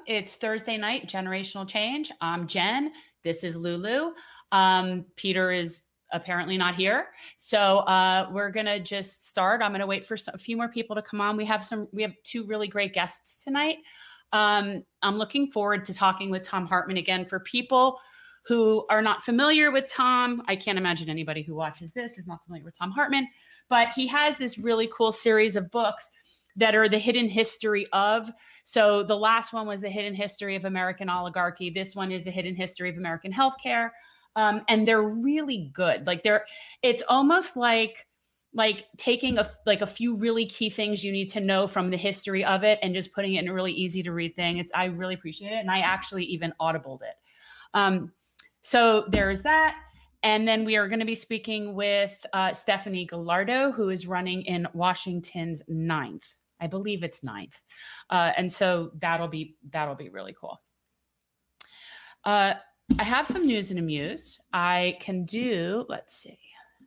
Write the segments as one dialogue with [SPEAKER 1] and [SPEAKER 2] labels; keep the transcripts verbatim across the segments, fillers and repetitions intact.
[SPEAKER 1] It's Thursday night, Generational Change. I'm Jen. This is Lulu. Um, Peter is apparently not here. So uh, we're going to just start. I'm going to wait for some, a few more people to come on. We have some, we have two really great guests tonight. Um, I'm looking forward to talking with Thom Hartmann again. For people who are not familiar with Thom, I can't imagine anybody who watches this is not familiar with Thom Hartmann, but he has this really cool series of books that are the hidden history of. So the last one was the hidden history of American oligarchy. This one is the hidden history of American healthcare. Um, and they're really good. Like they're, it's almost like, like taking a, like a few really key things you need to know from the history of it and just putting it in a really easy to read thing. It's, I really appreciate it. And I actually even audibled it. Um, so there's that. And then we are going to be speaking with uh, Stephanie Gallardo, who is running in Washington's ninth. I believe it's ninth. Uh, and so that'll be, that'll be really cool. Uh, I have some news and amuse. I can do, let's see.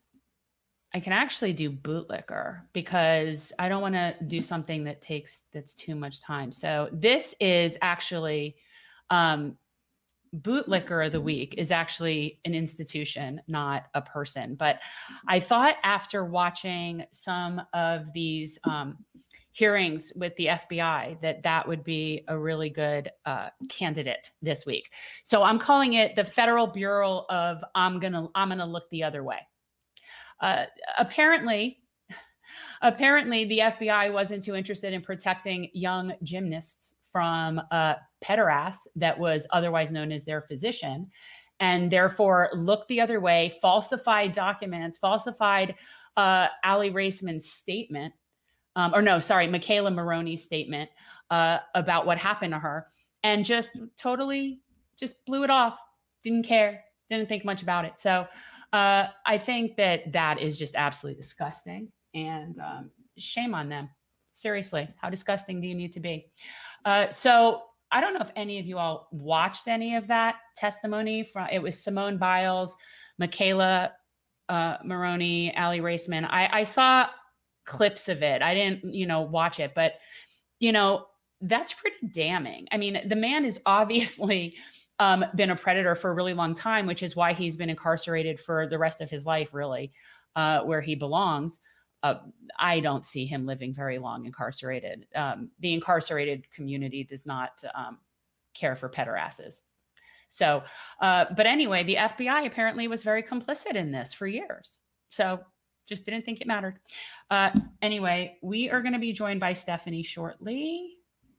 [SPEAKER 1] I can actually do bootlicker because I don't want to do something that takes, that's too much time. So this is actually, um, bootlicker of the week is actually an institution, not a person. But I thought after watching some of these, um, hearings with the F B I that that would be a really good uh, candidate this week. So I'm calling it the Federal Bureau of I'm gonna I'm gonna look the other way. Uh, apparently, apparently the F B I wasn't too interested in protecting young gymnasts from a pederast that was otherwise known as their physician, and therefore looked the other way, falsified documents, falsified uh, Aly Raisman's statement. Um, or no, sorry, Michaela Maroney's statement uh, about what happened to her, and just totally just blew it off. Didn't care, didn't think much about it. So uh, I think that that is just absolutely disgusting, and um, shame on them. Seriously, how disgusting do you need to be? Uh, so I don't know if any of you all watched any of that testimony. From it was Simone Biles, Michaela uh, Maroney, Aly Raisman. I, I saw clips of it. I didn't, you know, watch it, but, you know, that's pretty damning. I mean, the man has obviously um, been a predator for a really long time, which is why he's been incarcerated for the rest of his life, really, uh, where he belongs. Uh, I don't see him living very long incarcerated. Um, the incarcerated community does not um, care for pederasts. So, uh, but anyway, the F B I apparently was very complicit in this for years. So just didn't think it mattered. Uh, anyway, we are going to be joined by Stephanie shortly.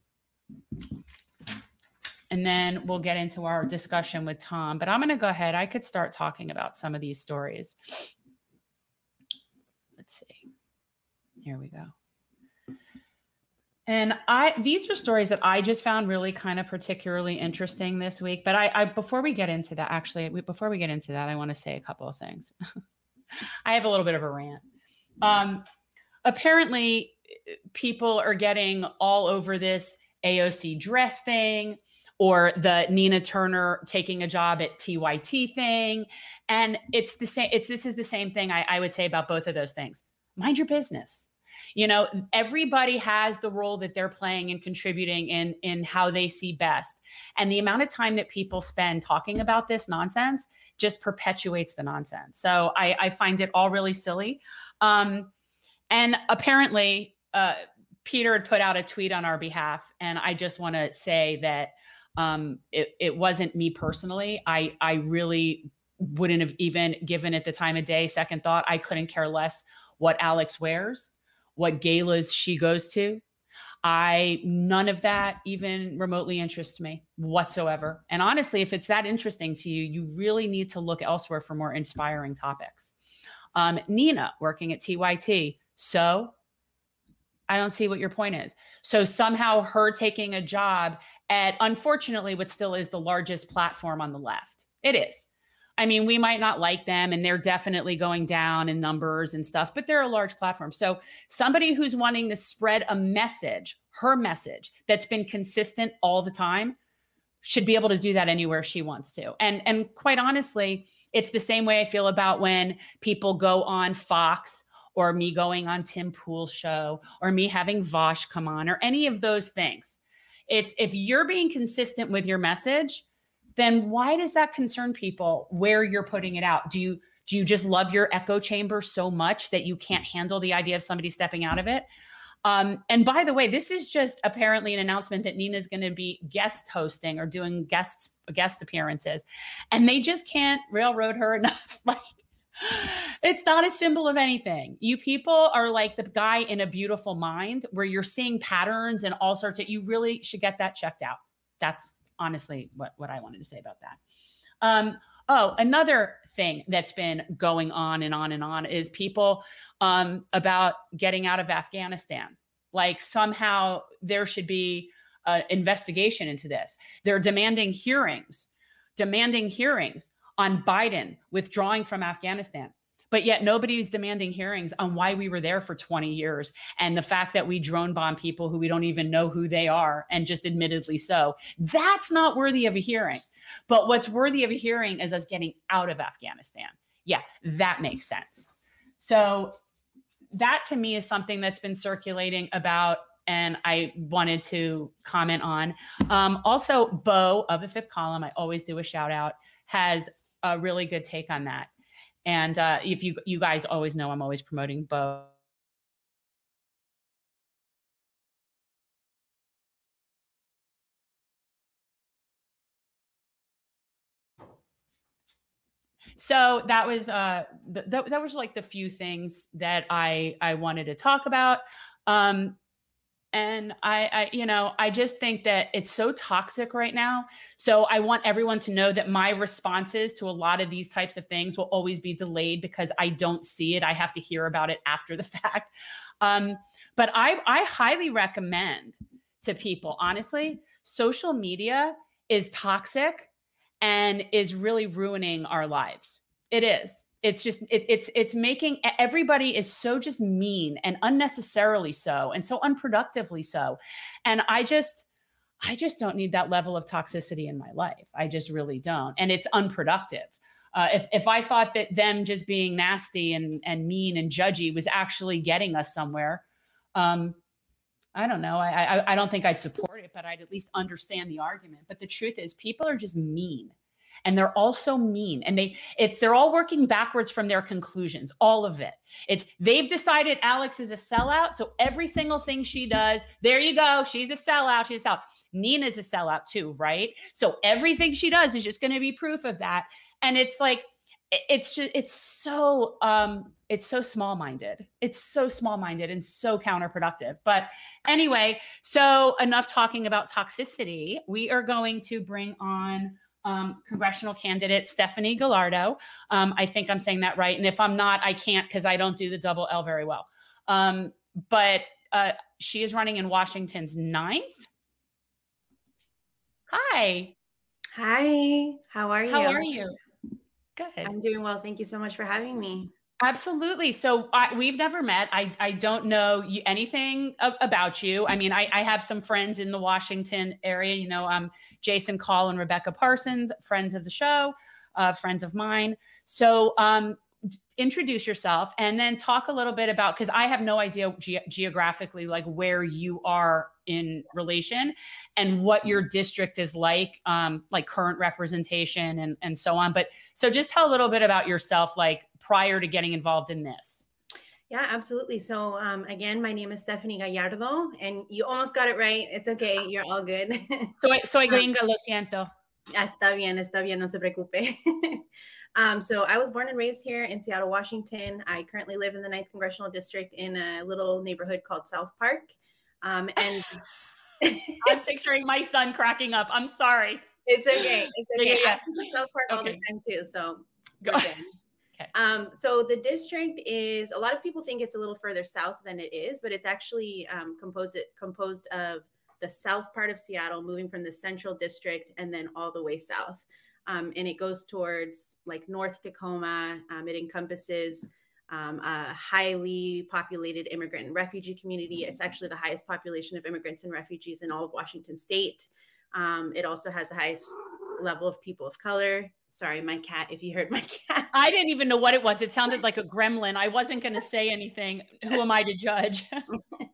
[SPEAKER 1] And then we'll get into our discussion with Thom. But I'm going to go ahead. I could start talking about some of these stories. Let's see. Here we go. And I these are stories that I just found really kind of particularly interesting this week. But I, I before we get into that, actually, we, before we get into that, I want to say a couple of things. I have a little bit of a rant. Um, apparently, people are getting all over this A O C dress thing or the Nina Turner taking a job at T Y T thing. And it's the same. It's this is the same thing I, I would say about both of those things. Mind your business. You know, everybody has the role that they're playing and contributing in, in how they see best. And the amount of time that people spend talking about this nonsense just perpetuates the nonsense. So I, I find it all really silly. Um, and apparently, uh, Peter had put out a tweet on our behalf. And I just want to say that um, it, it wasn't me personally. I, I really wouldn't have even given it the time of day, second thought. I couldn't care less what Alex wears, what galas she goes to. I, none of that even remotely interests me whatsoever. And honestly, if it's that interesting to you, you really need to look elsewhere for more inspiring topics. Um, Nina working at T Y T. So I don't see what your point is. So somehow her taking a job at, unfortunately, what still is the largest platform on the left. It is. I mean, we might not like them and they're definitely going down in numbers and stuff, but they're a large platform. So somebody who's wanting to spread a message, her message that's been consistent all the time, should be able to do that anywhere she wants to. And, and quite honestly, it's the same way I feel about when people go on Fox or me going on Tim Pool's show or me having Vosh come on or any of those things. It's if you're being consistent with your message, then why does that concern people where you're putting it out? Do you do you just love your echo chamber so much that you can't handle the idea of somebody stepping out of it? Um, and by the way, this is just apparently an announcement that Nina's going to be guest hosting or doing guests guest appearances, and they just can't railroad her enough. Like, it's not a symbol of anything. You people are like the guy in A Beautiful Mind, where you're seeing patterns and all sorts of. You really should get that checked out. That's honestly what what I wanted to say about that. Um, oh, another thing that's been going on and on and on is people um, about getting out of Afghanistan. Like somehow there should be an investigation into this. They're demanding hearings, demanding hearings on Biden withdrawing from Afghanistan. But yet nobody's demanding hearings on why we were there for twenty years and the fact that we drone bomb people who we don't even know who they are, and just admittedly so. That's not worthy of a hearing. But what's worthy of a hearing is us getting out of Afghanistan. Yeah, that makes sense. So that to me is something that's been circulating about, and I wanted to comment on. Um, also, Bo of the Fifth Column, I always do a shout out, has a really good take on that. And uh, if you you guys always know, I'm always promoting Bo. So that was uh, th- th- that was like the few things that I I wanted to talk about. Um, And I, I, you know, I just think that it's so toxic right now. So I want everyone to know that my responses to a lot of these types of things will always be delayed because I don't see it. I have to hear about it after the fact. Um, but I, I highly recommend to people, honestly, social media is toxic and is really ruining our lives. It is. It's just, it, it's, it's making everybody is so just mean and unnecessarily so, and so unproductively so. And I just, I just don't need that level of toxicity in my life. I just really don't. And it's unproductive. Uh, if, if I thought that them just being nasty and, and mean and judgy was actually getting us somewhere, um, I don't know. I, I, I don't think I'd support it, but I'd at least understand the argument. But the truth is people are just mean. And they're all so mean, and they it's they're all working backwards from their conclusions. All of it. It's they've decided Alex is a sellout, so every single thing she does, there you go. She's a sellout. She's a sellout. Nina's a sellout too, right? So everything she does is just going to be proof of that. And it's like it's just it's so um it's so small-minded. It's so small-minded and so counterproductive. But anyway, so enough talking about toxicity. We are going to bring on Um, congressional candidate Stephanie Gallardo. Um, I think I'm saying that right. And if I'm not, I can't because I don't do the double L very well. Um, but uh, she is running in Washington's ninth. Hi.
[SPEAKER 2] Hi. How are you?
[SPEAKER 1] How are you? Good.
[SPEAKER 2] I'm doing well. Thank you so much for having me.
[SPEAKER 1] Absolutely. So I, we've never met. I, I don't know you, anything of, about you. I mean, I, I have some friends in the Washington area, you know, um, Jason Call and Rebecca Parsons, friends of the show, uh, friends of mine. So um, introduce yourself and then talk a little bit about, because I have no idea ge- geographically, like where you are in relation and what your district is like, um, like current representation and, and so on. But so just tell a little bit about yourself, like prior to getting involved in this.
[SPEAKER 2] Yeah, absolutely. So um, again, my name is Stephanie Gallardo, and you almost got it right. It's okay. You're all good.
[SPEAKER 1] Soy, soy gringa, lo siento.
[SPEAKER 2] Está bien, está bien, no se preocupe. um, so I was born and raised here in Seattle, Washington. I currently live in the ninth Congressional District in a little neighborhood called South Park. Um, and
[SPEAKER 1] I'm picturing my son cracking up. I'm sorry.
[SPEAKER 2] It's okay. It's okay.
[SPEAKER 1] Yeah, yeah, yeah.
[SPEAKER 2] I visit South Park
[SPEAKER 1] okay.
[SPEAKER 2] all the time too, so
[SPEAKER 1] go
[SPEAKER 2] ahead. Okay. Um, so the district is, a lot of people think it's a little further south than it is, but it's actually um, composed composed of the south part of Seattle, moving from the central district and then all the way south. Um, and it goes towards like North Tacoma. Um, it encompasses um, a highly populated immigrant and refugee community. It's actually the highest population of immigrants and refugees in all of Washington state. Um, it also has the highest level of people of color. Sorry, my cat, if you heard my cat.
[SPEAKER 1] I didn't even know what it was. It sounded like a gremlin. I wasn't going to say anything. Who am I to judge?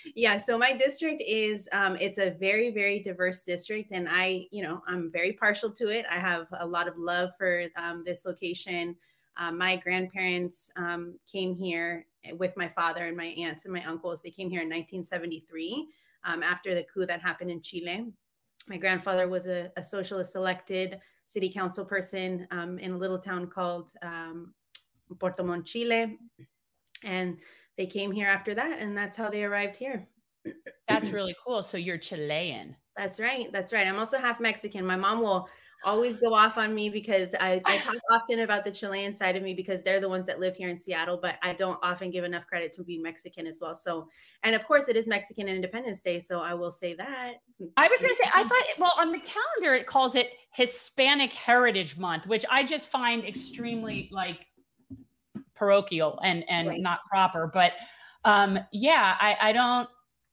[SPEAKER 2] Yeah, so my district is um, it's a very, very diverse district, and I, you know, I'm very partial to it. I have a lot of love for um, this location. Um, my grandparents um, came here with my father and my aunts and my uncles. They came here in nineteen seventy-three um, after the coup that happened in Chile. My grandfather was a, a socialist elected city council person um, in a little town called um, Puerto Montt, Chile, and they came here after that, and that's how they arrived here.
[SPEAKER 1] That's really cool. So you're Chilean.
[SPEAKER 2] That's right. That's right. I'm also half Mexican. My mom will always go off on me because I, I talk often about the Chilean side of me because they're the ones that live here in Seattle, but I don't often give enough credit to being Mexican as well. So, and of course it is Mexican Independence Day. So I will say that.
[SPEAKER 1] I was going to say, I thought, well, on the calendar, it calls it Hispanic Heritage Month, which I just find extremely like parochial and, and right. not proper. But um, yeah, I, I don't,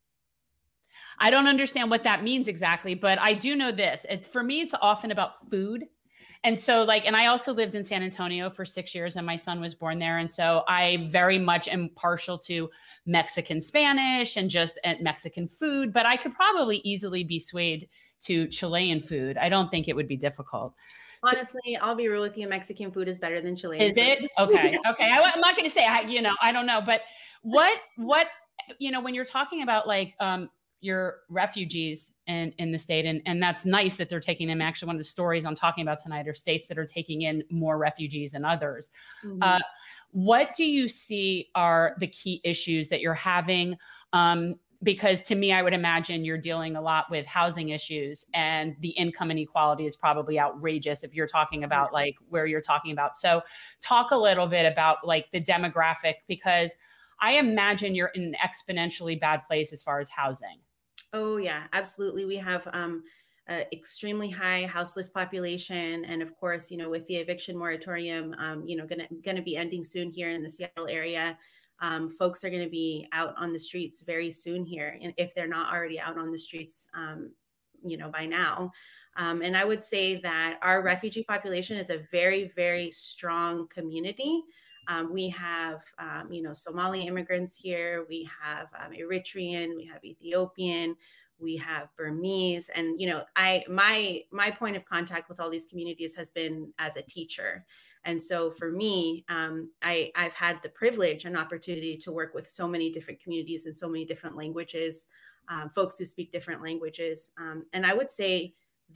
[SPEAKER 1] I don't understand what that means exactly, but I do know this. It, for me, it's often about food. And so like, and I also lived in San Antonio for six years and my son was born there. And so I very much am partial to Mexican Spanish and just uh, Mexican food, but I could probably easily be swayed to Chilean food. I don't think it would be difficult.
[SPEAKER 2] Honestly, so, I'll be real with you. Mexican food is better than Chilean
[SPEAKER 1] Is
[SPEAKER 2] food.
[SPEAKER 1] it? Okay. Okay. I, I'm not going to say, I, you know, I don't know, but what, what, you know, when you're talking about like, um, your refugees in, in the state. And, and that's nice that they're taking them. Actually, one of the stories I'm talking about tonight are states that are taking in more refugees than others. Mm-hmm. Uh, what do you see are the key issues that you're having? Um, because to me, I would imagine you're dealing a lot with housing issues and the income inequality is probably outrageous if you're talking about like where you're talking about. So talk a little bit about like the demographic, because I imagine you're in an exponentially bad place as far as housing.
[SPEAKER 2] Oh, yeah, absolutely. We have um, an extremely high houseless population. And of course, you know, with the eviction moratorium, um, you know, gonna, gonna be ending soon here in the Seattle area, um, folks are gonna be out on the streets very soon here. And if they're not already out on the streets, um, you know, by now. Um, and I would say that our refugee population is a very, very strong community. Um, we have, um, you know, Somali immigrants here. We have um, Eritrean. We have Ethiopian. We have Burmese. And, you know, I my my point of contact with all these communities has been as a teacher. And so for me, um, I, I've had the privilege and opportunity to work with so many different communities and so many different languages, um, folks who speak different languages. Um, and I would say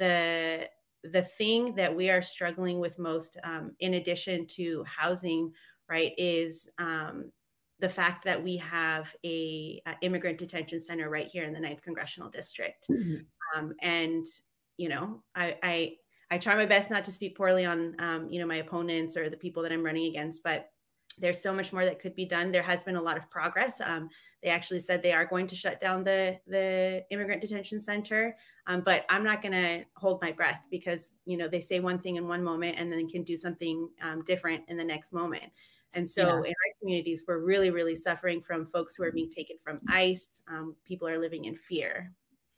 [SPEAKER 2] the the thing that we are struggling with most, um, in addition to housing, right, is um, the fact that we have a, a immigrant detention center right here in the ninth Congressional District. Mm-hmm. Um, and, you know, I, I, I try my best not to speak poorly on, um, you know, my opponents or the people that I'm running against, but there's so much more that could be done. There has been a lot of progress. Um, they actually said they are going to shut down the, the immigrant detention center, um, but I'm not going to hold my breath because, you know, they say one thing in one moment and then can do something um, different in the next moment. And so yeah. in our communities, we're really, really suffering from folks who are being taken from ICE. Um, people are living in fear.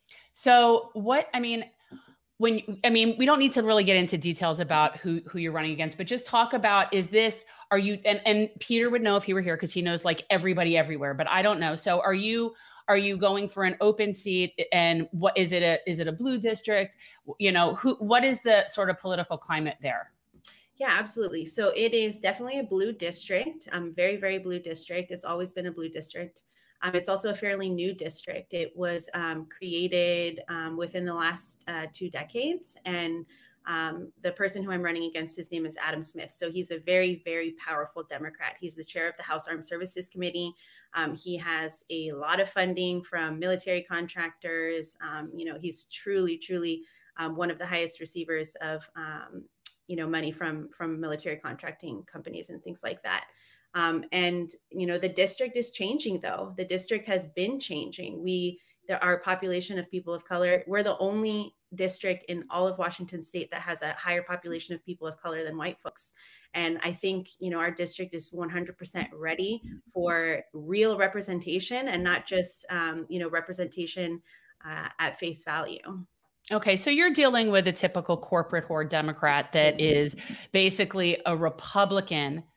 [SPEAKER 1] So what, I mean, when, I mean, we don't need to really get into details about who, who you're running against, but just talk about, is this, are you, and, and Peter would know if he were here because he knows like everybody everywhere, but I don't know. So are you, are you going for an open seat, and what is it? A, is it a blue district? You know, who, what is the sort of political climate there?
[SPEAKER 2] Yeah, absolutely. So it is definitely a blue district, um, very, very blue district. It's always been a blue district. Um, it's also a fairly new district. It was um, created um, within the last uh, two decades. And um, the person who I'm running against, his name is Adam Smith. So he's a very, very powerful Democrat. He's the chair of the House Armed Services Committee. Um, he has a lot of funding from military contractors. Um, you know, he's truly, truly um, one of the highest receivers of um, you know, money from, from military contracting companies and things like that. Um, and, you know, the district is changing though. The district has been changing. We, there are a population of people of color. We're the only district in all of Washington state that has a higher population of people of color than white folks. And I think, you know, our district is one hundred percent ready for real representation and not just, um, you know, representation uh, at face value.
[SPEAKER 1] Okay, so you're dealing with a typical corporate whore Democrat that is basically a Republican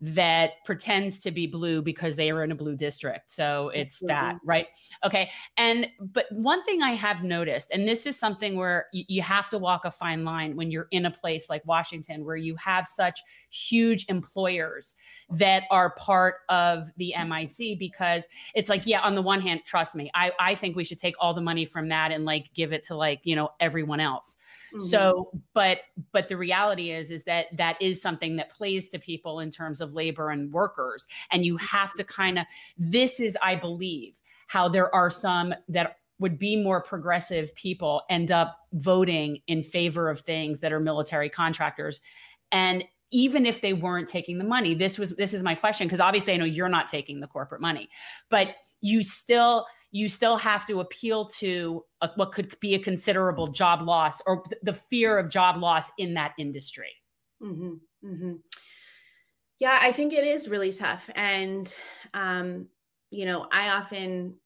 [SPEAKER 1] that pretends to be blue because they are in a blue district. So it's
[SPEAKER 2] Absolutely.
[SPEAKER 1] that, right? Okay. And, but one thing I have noticed, and this is something where you, you have to walk a fine line when you're in a place like Washington, where you have such huge employers that are part of the M I C, because it's like, yeah, on the one hand, trust me, I, I think we should take all the money from that and like give it to like, you know, everyone else. Mm-hmm. So, but, but the reality is, is that that is something that plays to people in terms of labor and workers. And you have to kind of, this is, I believe, how there are some that would be more progressive people end up voting in favor of things that are military contractors. And even if they weren't taking the money, this was, this is my question, because obviously I know you're not taking the corporate money, but you still, you still have to appeal to a, what could be a considerable job loss, or th- the fear of job loss in that industry.
[SPEAKER 2] Mm-hmm. Mm-hmm. Yeah, I think it is really tough. And, um, you know, I often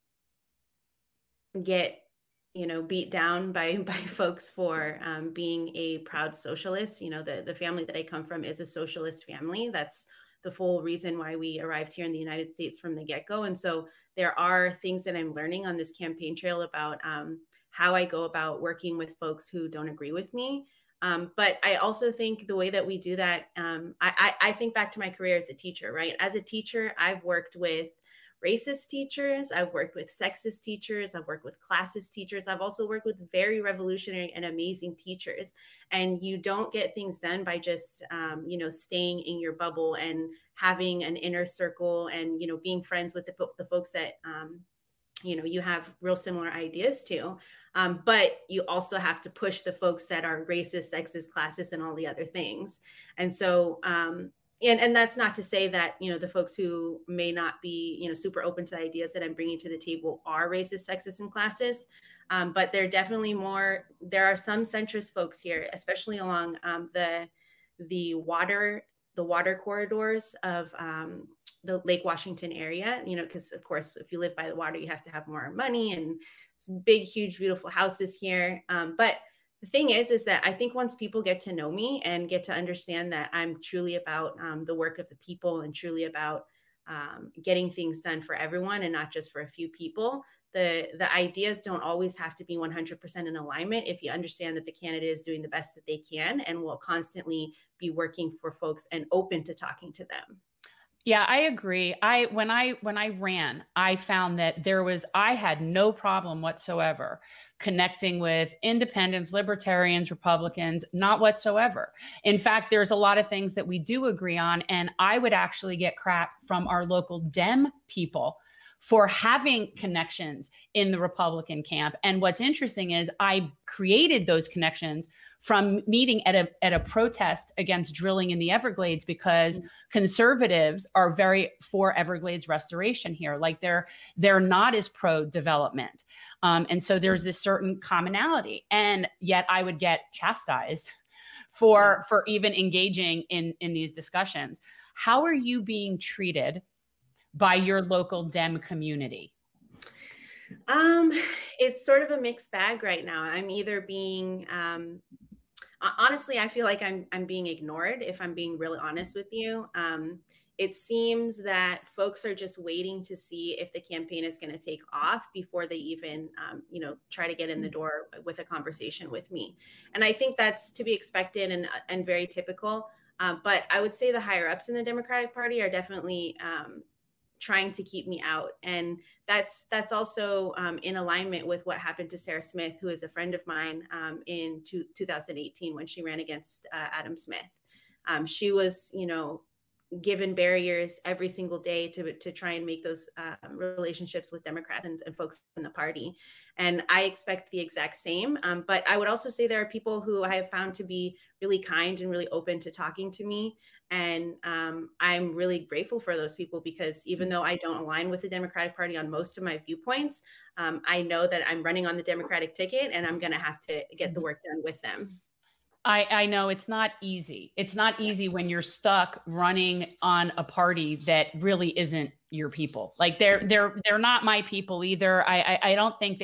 [SPEAKER 2] get, you know, beat down by, by folks for um, being a proud socialist. You know, the, the family that I come from is a socialist family. That's the full reason why we arrived here in the United States from the get-go. And so there are things that I'm learning on this campaign trail about um, how I go about working with folks who don't agree with me. Um, but I also think the way that we do that, um, I, I, I think back to my career as a teacher, right? As a teacher, I've worked with racist teachers, I've worked with sexist teachers, I've worked with classist teachers, I've also worked with very revolutionary and amazing teachers. And you don't get things done by just, um, you know, staying in your bubble and having an inner circle and, you know, being friends with the, the folks that, um, you know, you have real similar ideas to. Um, but you also have to push the folks that are racist, sexist, classist, and all the other things. And so, um, and, and that's not to say that, you know, the folks who may not be, you know, super open to the ideas that I'm bringing to the table are racist, sexist, and classist. Um, but they're definitely more, there are some centrist folks here, especially along um, the, the water, the water corridors of um, the Lake Washington area, you know, because of course, if you live by the water, you have to have more money and some big, huge, beautiful houses here. Um, but the thing is, is that I think once people get to know me and get to understand that I'm truly about um, the work of the people and truly about um, getting things done for everyone and not just for a few people, the, the ideas don't always have to be one hundred percent in alignment if you understand that the candidate is doing the best that they can and will constantly be working for folks and open to talking to them.
[SPEAKER 1] Yeah, I agree. I when I when I ran, I found that there was I had no problem whatsoever connecting with independents, libertarians, Republicans, not whatsoever. In fact, there's a lot of things that we do agree on, and I would actually get crap from our local Dem people for having connections in the Republican camp. And what's interesting is I created those connections from meeting at a at a protest against drilling in the Everglades, because mm-hmm. conservatives are very for Everglades restoration here. Like they're they're not as pro development. Um, and so there's this certain commonality. And yet I would get chastised for yeah. for even engaging in, in these discussions. How are you being treated by your local Dem community?
[SPEAKER 2] Um, it's sort of a mixed bag right now. I'm either being, um, honestly, I feel like I'm, I'm being ignored, if I'm being really honest with you. Um, it seems that folks are just waiting to see if the campaign is going to take off before they even, um, you know, try to get in the door with a conversation with me. And I think that's to be expected and, and very typical. Um, but I would say the higher ups in the Democratic Party are definitely, um, trying to keep me out. And that's that's also um, in alignment with what happened to Sarah Smith, who is a friend of mine, um, in two, two thousand eighteen when she ran against uh, Adam Smith. Um, she was, you know, given barriers every single day to, to try and make those uh, relationships with Democrats and, and folks in the party. And I expect the exact same. Um, but I would also say there are people who I have found to be really kind and really open to talking to me. And um, I'm really grateful for those people, because even though I don't align with the Democratic Party on most of my viewpoints, um, I know that I'm running on the Democratic ticket and I'm going to have to get the work done with them.
[SPEAKER 1] I, I know it's not easy. It's not easy when you're stuck running on a party that really isn't your people. Like they're they're they're not my people either. I I, I don't think they've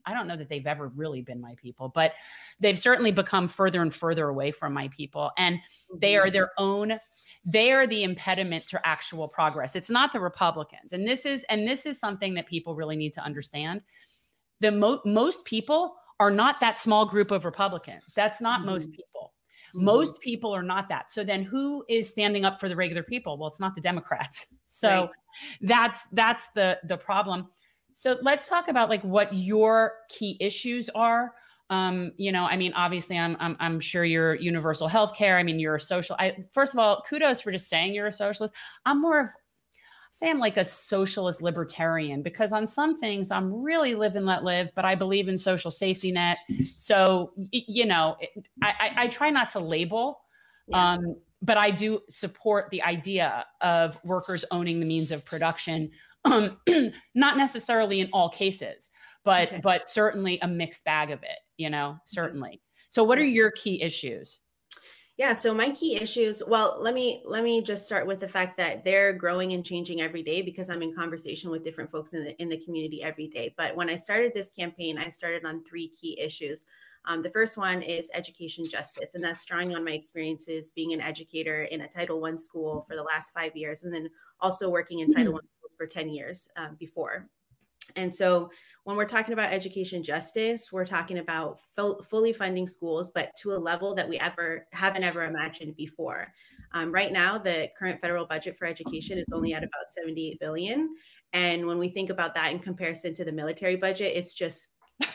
[SPEAKER 1] I don't know that they've ever really been my people, but they've certainly become further and further away from my people. And they are their own, they are the impediment to actual progress. It's not the Republicans. And this is, and this is something that people really need to understand. The mo- most people are not that small group of Republicans. That's not mm-hmm. most people. Mm-hmm. Most people are not that. So then who is standing up for the regular people? Well, it's not the Democrats. So right. that's, that's the, the problem. So let's talk about like what your key issues are. Um, you know, I mean, obviously I'm, I'm, I'm sure you're universal healthcare. I mean, you're a social, I, first of all, kudos for just saying you're a socialist. I'm more of, say I'm like a socialist libertarian, because on some things I'm really live and let live, but I believe in social safety net. So, you know, I, I, I try not to label, yeah. um, but I do support the idea of workers owning the means of production, um, not necessarily in all cases, but, okay. but certainly a mixed bag of it, you know, certainly. So what are your key issues?
[SPEAKER 2] Yeah, so my key issues, well, let me let me just start with the fact that they're growing and changing every day, because I'm in conversation with different folks in the in the community every day. But when I started this campaign, I started on three key issues. Um, the first one is education justice, and that's drawing on my experiences being an educator in a Title one school for the last five years, and then also working in Title one schools for ten years um, before. And so when we're talking about education justice, we're talking about full, fully funding schools, but to a level that we ever haven't ever imagined before. Um, right now, the current federal budget for education is only at about seventy-eight billion dollars. And when we think about that in comparison to the military budget, it's just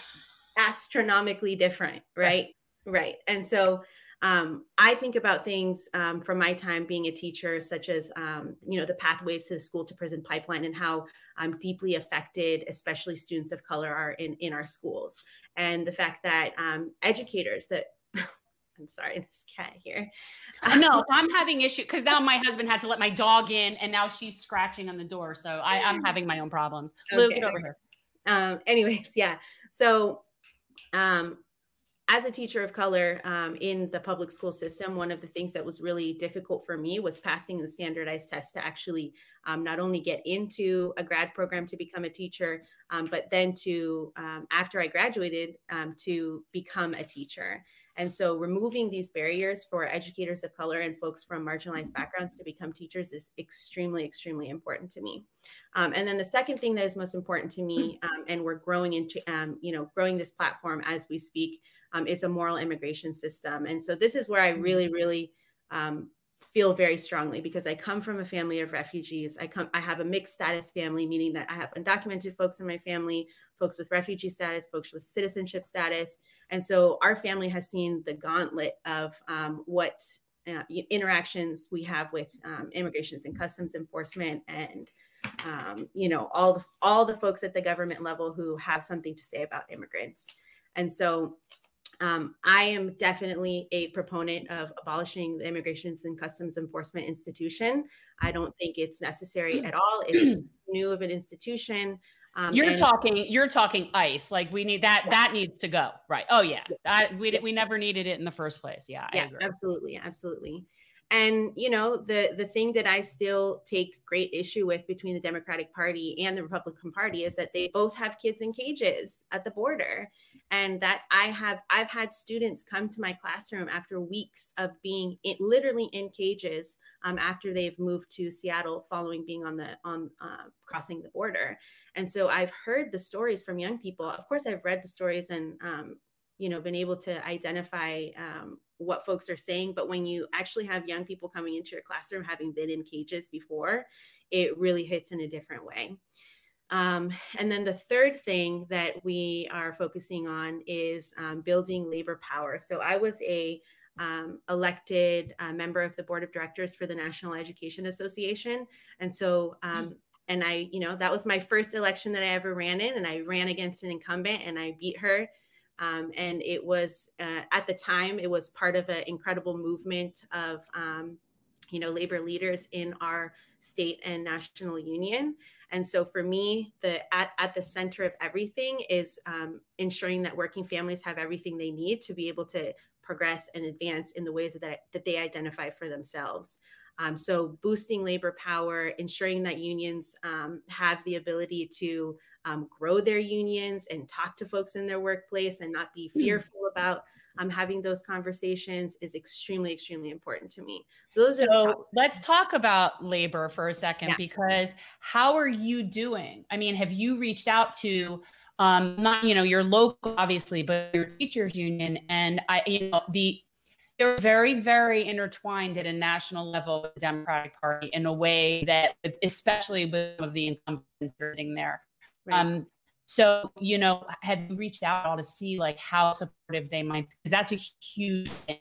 [SPEAKER 2] astronomically different, right? Right. And so Um, I think about things um, from my time being a teacher, such as, um, you know, the pathways to the school to prison pipeline, and how um, deeply affected, especially students of color, are in, in our schools. And the fact that um, educators that, I'm sorry, this cat here.
[SPEAKER 1] No, I'm having issue because now my husband had to let my dog in, and now she's scratching on the door. So I, I'm having my own problems. Okay. Lou, get over here.
[SPEAKER 2] Um, anyways, yeah. So, um, as a teacher of color um, in the public school system, one of the things that was really difficult for me was passing the standardized test to actually um, not only get into a grad program to become a teacher, um, but then to, um, after I graduated, um, to become a teacher. And so removing these barriers for educators of color and folks from marginalized backgrounds to become teachers is extremely, extremely important to me. Um, and then the second thing that is most important to me, um, and we're growing into, um, you know, growing this platform as we speak, um, is a moral immigration system. And so this is where I really, really um, feel very strongly, because I come from a family of refugees. I come, I have a mixed status family, meaning that I have undocumented folks in my family, folks with refugee status, folks with citizenship status. And so our family has seen the gauntlet of um, what uh, interactions we have with um, immigrations and customs enforcement, and um, you know, all the, all the folks at the government level who have something to say about immigrants. And so Um, I am definitely a proponent of abolishing the Immigrations and Customs Enforcement institution. I don't think it's necessary at all. It's new of an institution.
[SPEAKER 1] Um, you're talking, you're talking ICE. Like we need that, yeah. that needs to go. Right. Oh yeah. That, we, we never needed it in the first place. Yeah. I
[SPEAKER 2] yeah,
[SPEAKER 1] agree.
[SPEAKER 2] Absolutely. Absolutely. And, you know, the, the thing that I still take great issue with between the Democratic Party and the Republican Party is that they both have kids in cages at the border. And that I have, I've had students come to my classroom after weeks of being in, literally in cages um, after they've moved to Seattle following being on the, on uh, crossing the border. And so I've heard the stories from young people. Of course, I've read the stories and, um, you know, been able to identify um, what folks are saying. But when you actually have young people coming into your classroom having been in cages before, it really hits in a different way. Um, and then the third thing that we are focusing on is um, building labor power. So I was a um, elected uh, member of the board of directors for the National Education Association. And so, um, and I, you know, that was my first election that I ever ran in, and I ran against an incumbent and I beat her. Um, and it was, uh, at the time, it was part of an incredible movement of, um, you know, labor leaders in our state and national union. And so for me, the at, at the center of everything is um, ensuring that working families have everything they need to be able to progress and advance in the ways that, that they identify for themselves. Um, so boosting labor power, ensuring that unions um, have the ability to um, grow their unions and talk to folks in their workplace and not be fearful about um, having those conversations is extremely, extremely important to me. So those
[SPEAKER 1] so
[SPEAKER 2] are the
[SPEAKER 1] let's talk about labor for a second,
[SPEAKER 2] yeah.
[SPEAKER 1] because how are you doing? I mean, have you reached out to um, not, you know, your local, obviously, but your teachers union? And I, you know, the, they're very, very intertwined at a national level with the Democratic Party in a way that, especially with some of the incumbents sitting there.
[SPEAKER 2] Right.
[SPEAKER 1] Um, so, you know, have you reached out to see like how supportive they might be? Because that's a huge thing.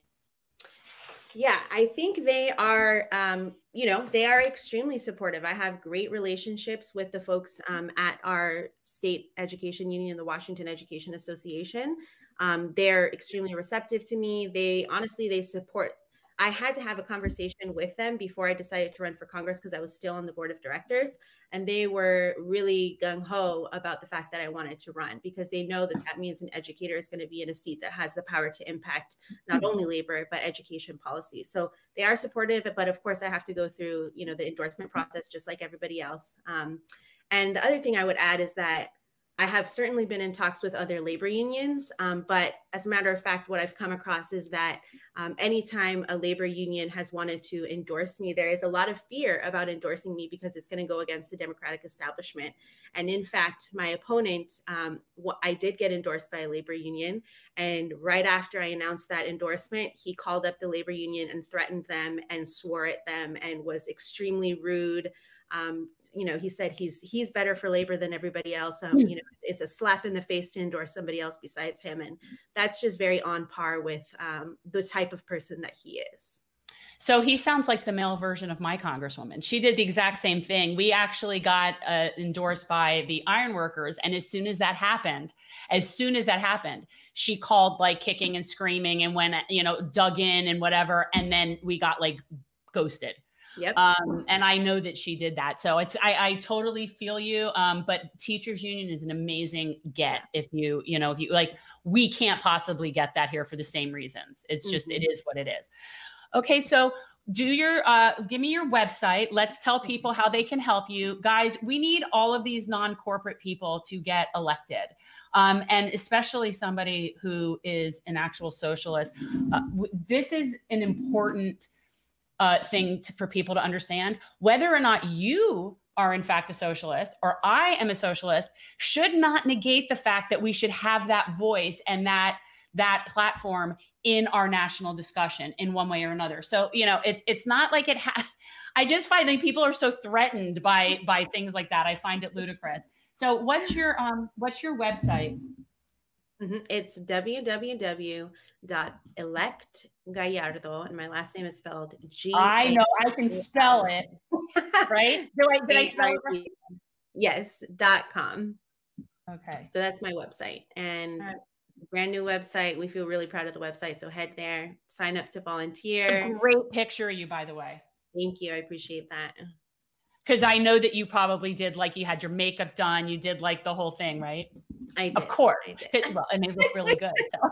[SPEAKER 2] Yeah, I think they are, um, you know, they are extremely supportive. I have great relationships with the folks um, at our state education union, the Washington Education Association. Um, they're extremely receptive to me. They honestly, they support. I had to have a conversation with them before I decided to run for Congress because I was still on the board of directors. And they were really gung-ho about the fact that I wanted to run because they know that that means an educator is going to be in a seat that has the power to impact not only labor, but education policy. So they are supportive, but of course I have to go through, you know, the endorsement process just like everybody else. Um, and the other thing I would add is that I have certainly been in talks with other labor unions, um, but as a matter of fact, what I've come across is that um, anytime a labor union has wanted to endorse me, there is a lot of fear about endorsing me because it's going to go against the Democratic establishment. And in fact, my opponent, um, I did get endorsed by a labor union. And right after I announced that endorsement, he called up the labor union and threatened them and swore at them and was extremely rude. Um, you know, he said he's he's better for labor than everybody else. Um, you know, it's a slap in the face to endorse somebody else besides him. And that's just very on par with um, the type of person that he is.
[SPEAKER 1] So he sounds like the male version of my congresswoman. She did the exact same thing. We actually got uh, endorsed by the ironworkers. And as soon as that happened, as soon as that happened, she called like kicking and screaming and went, you know, dug in and whatever. And then we got like ghosted.
[SPEAKER 2] Yep.
[SPEAKER 1] Um, and I know that she did that. So it's, I, I totally feel you. Um, but teachers union is an amazing get. If you, you know, if you like, we can't possibly get that here for the same reasons. It's just, mm-hmm. It is what it is. Okay. So do your, uh, give me your website. Let's tell people how they can help you guys. We need all of these non-corporate people to get elected. Um, and especially somebody who is an actual socialist. Uh, w- this is an important Uh, thing to, for people to understand. Whether or not you are in fact a socialist or I am a socialist should not negate the fact that we should have that voice and that that platform in our national discussion in one way or another. So, you know, it's it's not like it ha- I just find that people are so threatened by by things like that. I find it ludicrous. So what's your um what's your website?
[SPEAKER 2] Mm-hmm. It's w w w dot elect Gallardo, and my last name is spelled G.
[SPEAKER 1] I know I can spell it, right? Do I, did I spell it right?
[SPEAKER 2] Yes, dot com.
[SPEAKER 1] Okay.
[SPEAKER 2] So that's my website, and right. Brand new website. We feel really proud of the website. So head there, sign up to volunteer.
[SPEAKER 1] A great picture of you, by the way.
[SPEAKER 2] Thank you. I appreciate that.
[SPEAKER 1] Because I know that you probably did, like, you had your makeup done, you did like the whole thing, right?
[SPEAKER 2] I did.
[SPEAKER 1] Of course.
[SPEAKER 2] I did.
[SPEAKER 1] Well, and they look really good. So.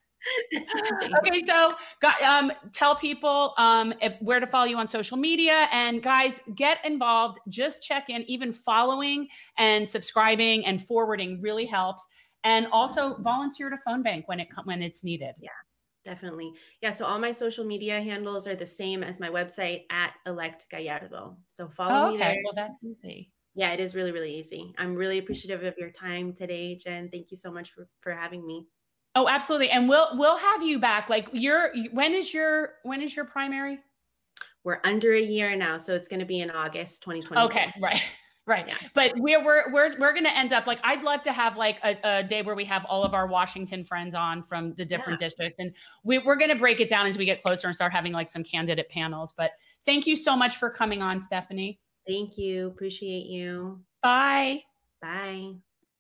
[SPEAKER 1] Okay, so um, tell people um, if where to follow you on social media, and guys, get involved. Just check in. Even following and subscribing and forwarding really helps. And also volunteer to Phone Bank when it when it's needed.
[SPEAKER 2] Yeah. Definitely. Yeah. So all my social media handles are the same as my website at Elect Gallardo. So follow
[SPEAKER 1] oh,
[SPEAKER 2] me
[SPEAKER 1] okay.
[SPEAKER 2] there.
[SPEAKER 1] Well, that's easy.
[SPEAKER 2] Yeah, it is really, really easy. I'm really appreciative of your time today, Jen. Thank you so much for, for having me.
[SPEAKER 1] Oh, absolutely. And we'll, we'll have you back. Like your, when is your, when is your primary?
[SPEAKER 2] We're under a year now. So it's going to be in August, twenty twenty.
[SPEAKER 1] Okay. Right. Right. Yeah. But we're, we're, we're, we're going to end up like, I'd love to have like a, a day where we have all of our Washington friends on from the different yeah. districts. And we, we're going to break it down as we get closer and start having like some candidate panels. But thank you so much for coming on, Stephanie.
[SPEAKER 2] Thank you. Appreciate you.
[SPEAKER 1] Bye.
[SPEAKER 2] Bye.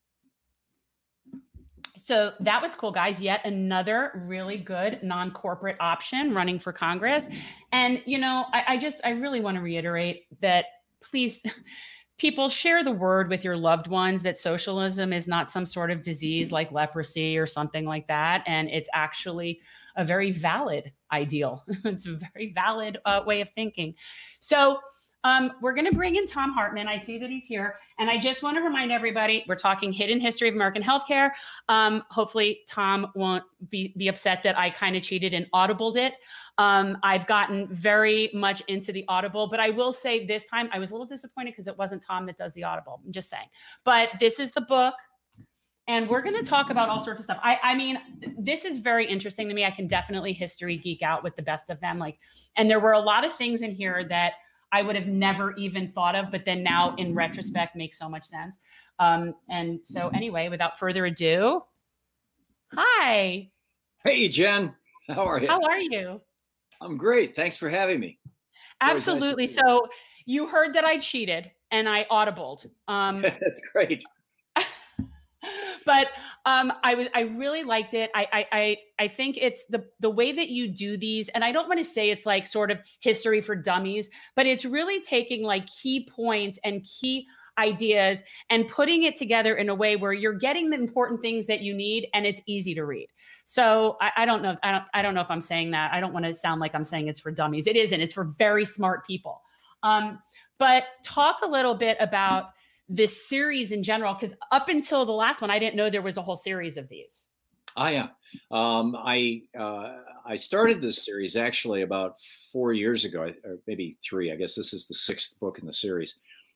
[SPEAKER 1] So that was cool, guys. Yet another really good non-corporate option running for Congress. And, you know, I, I just, I really want to reiterate that please, people, share the word with your loved ones that socialism is not some sort of disease like leprosy or something like that. And it's actually a very valid ideal. It's a very valid uh, way of thinking. So um, we're going to bring in Thom Hartmann. I see that he's here. And I just want to remind everybody, we're talking Hidden History of American Healthcare. Um, hopefully Tom won't be, be upset that I kind of cheated and audibled it. Um, I've gotten very much into the Audible, but I will say this time I was a little disappointed because it wasn't Tom that does the Audible. I'm just saying. But this is the book. And we're going to talk about all sorts of stuff. I, I mean, this is very interesting to me. I can definitely history geek out with the best of them. Like, and there were a lot of things in here that I would have never even thought of, but then now in retrospect makes so much sense. Um, and so anyway, without further ado, hi.
[SPEAKER 3] Hey, Jen. How are you?
[SPEAKER 1] How are you?
[SPEAKER 3] I'm great. Thanks for having me.
[SPEAKER 1] Absolutely. Nice so you heard that I cheated and I audibled. Um,
[SPEAKER 3] That's great.
[SPEAKER 1] But um, I was I really liked it. I, I I I think it's the the way that you do these, and I don't want to say it's like sort of history for dummies, but it's really taking like key points and key ideas and putting it together in a way where you're getting the important things that you need, and it's easy to read. So I, I don't know. I don't I don't know if I'm saying that. I don't want to sound like I'm saying it's for dummies. It isn't. It's for very smart people. Um, but talk a little bit about this series in general, because up until the last one, I didn't know there was a whole series of these.
[SPEAKER 3] Oh, yeah. Um, I uh, I started this series actually about four years ago, or maybe three. I guess this is the sixth book in the series.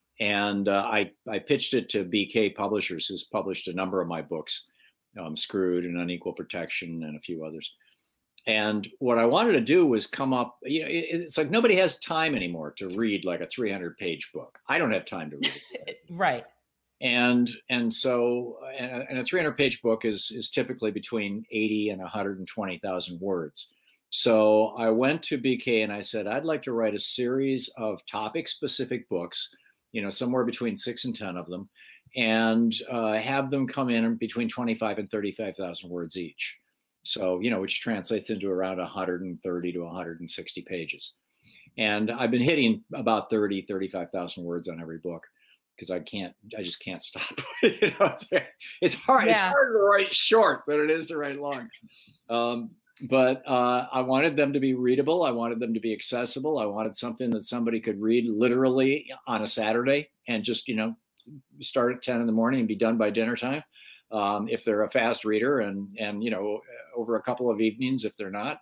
[SPEAKER 3] And uh, I, I pitched it to B K Publishers, who's published a number of my books, um, Screwed and Unequal Protection and a few others. And what I wanted to do was come up, you know, it, it's like nobody has time anymore to read like a three hundred page book. I don't have time to read it.
[SPEAKER 1] Right.
[SPEAKER 3] And and so and a, and a three hundred page book is is typically between eighty and one hundred twenty thousand words. So I went to B K and I said, I'd like to write a series of topic specific books, you know, somewhere between six and ten of them, and uh, have them come in between twenty-five and thirty-five thousand words each. So, you know, which translates into around one hundred thirty to one hundred sixty pages. And I've been hitting about thirty, thirty-five thousand words on every book because I can't, I just can't stop. You know, it's hard, yeah. It's hard to write short, but it is to write long. Um, but uh, I wanted them to be readable. I wanted them to be accessible. I wanted something that somebody could read literally on a Saturday and just, you know, start at ten in the morning and be done by dinner time. Um, if they're a fast reader, and and you know, over a couple of evenings if they're not,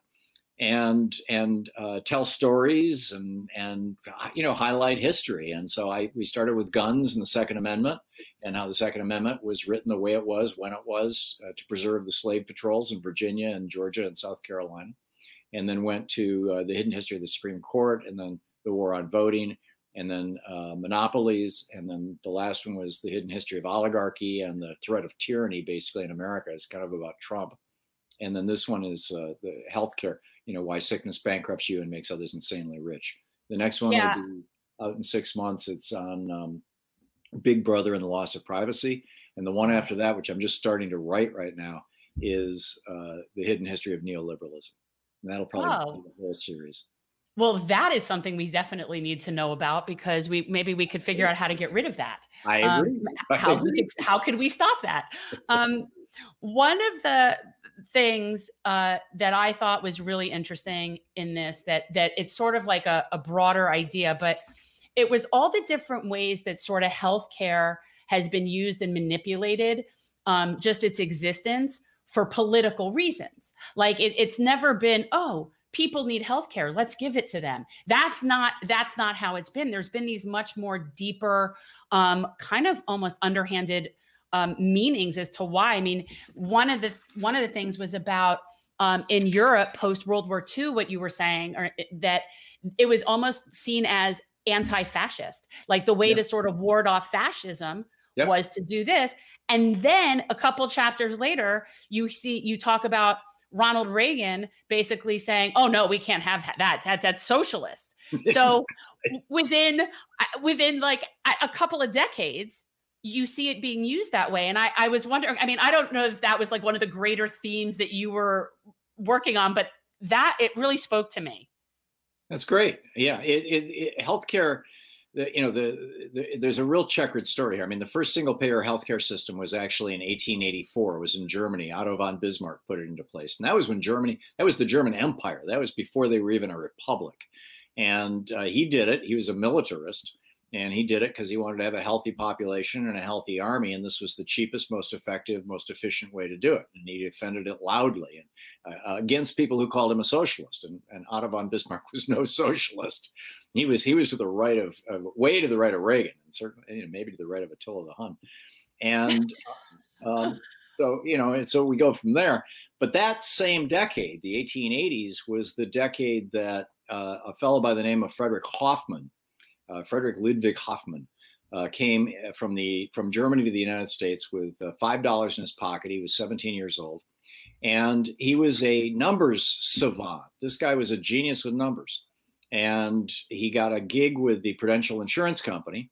[SPEAKER 3] and and uh, tell stories and and you know, highlight history. And so I we started with guns and the Second Amendment, and how the Second Amendment was written the way it was when it was uh, to preserve the slave patrols in Virginia and Georgia and South Carolina, and then went to uh, the hidden history of the Supreme Court, and then the war on voting, and then uh, monopolies, and then the last one was the hidden history of oligarchy and the threat of tyranny, basically in America. It's kind of about Trump. And then this one is uh, the healthcare, you know, why sickness bankrupts you and makes others insanely rich. The next one yeah. will be out in six months. It's on um, Big Brother and the loss of privacy. And the one after that, which I'm just starting to write right now, is uh, the hidden history of neoliberalism. And that'll probably oh. be the whole series.
[SPEAKER 1] Well, that is something we definitely need to know about, because we maybe we could figure out how to get rid of that.
[SPEAKER 3] I agree.
[SPEAKER 1] Um, how,
[SPEAKER 3] agree.
[SPEAKER 1] We could, how could we stop that? Um, one of the things uh, that I thought was really interesting in this, that that it's sort of like a, a broader idea, but it was all the different ways that sort of healthcare has been used and manipulated, um, just its existence for political reasons. Like it, it's never been, oh, people need healthcare, let's give it to them. That's not that's not how it's been. There's been these much more deeper, um, kind of almost underhanded um, meanings as to why. I mean, one of the one of the things was about um, in Europe post World War Two, what you were saying, or that it was almost seen as anti-fascist, like the way yep. to sort of ward off fascism yep. was to do this. And then a couple chapters later, you see you talk about Ronald Reagan basically saying, "Oh no, we can't have that. That that's socialist." So within within like a couple of decades, you see it being used that way. And I, I was wondering. I mean, I don't know if that was like one of the greater themes that you were working on, but that it really spoke to me.
[SPEAKER 3] That's great. Yeah, it, it, it healthcare the, you know, the, the there's a real checkered story here. I mean, the first single payer healthcare system was actually in eighteen eighty-four. It was in Germany. Otto von Bismarck put it into place, and that was when Germany, that was the German Empire. That was before they were even a republic, and uh, he did it. He was a militarist. And he did it because he wanted to have a healthy population and a healthy army. And this was the cheapest, most effective, most efficient way to do it. And he defended it loudly and uh, against people who called him a socialist. And, and Otto von Bismarck was no socialist. He was he was to the right of, uh, way to the right of Reagan, and certainly, you know, maybe to the right of Attila the Hun. And um, so, you know, and so we go from there. But that same decade, the eighteen eighties, was the decade that uh, a fellow by the name of Frederick Hoffman, Uh, Frederick Ludwig Hoffman, uh, came from the from Germany to the United States with uh, five dollars in his pocket. He was seventeen years old, and he was a numbers savant. This guy was a genius with numbers, and he got a gig with the Prudential Insurance Company,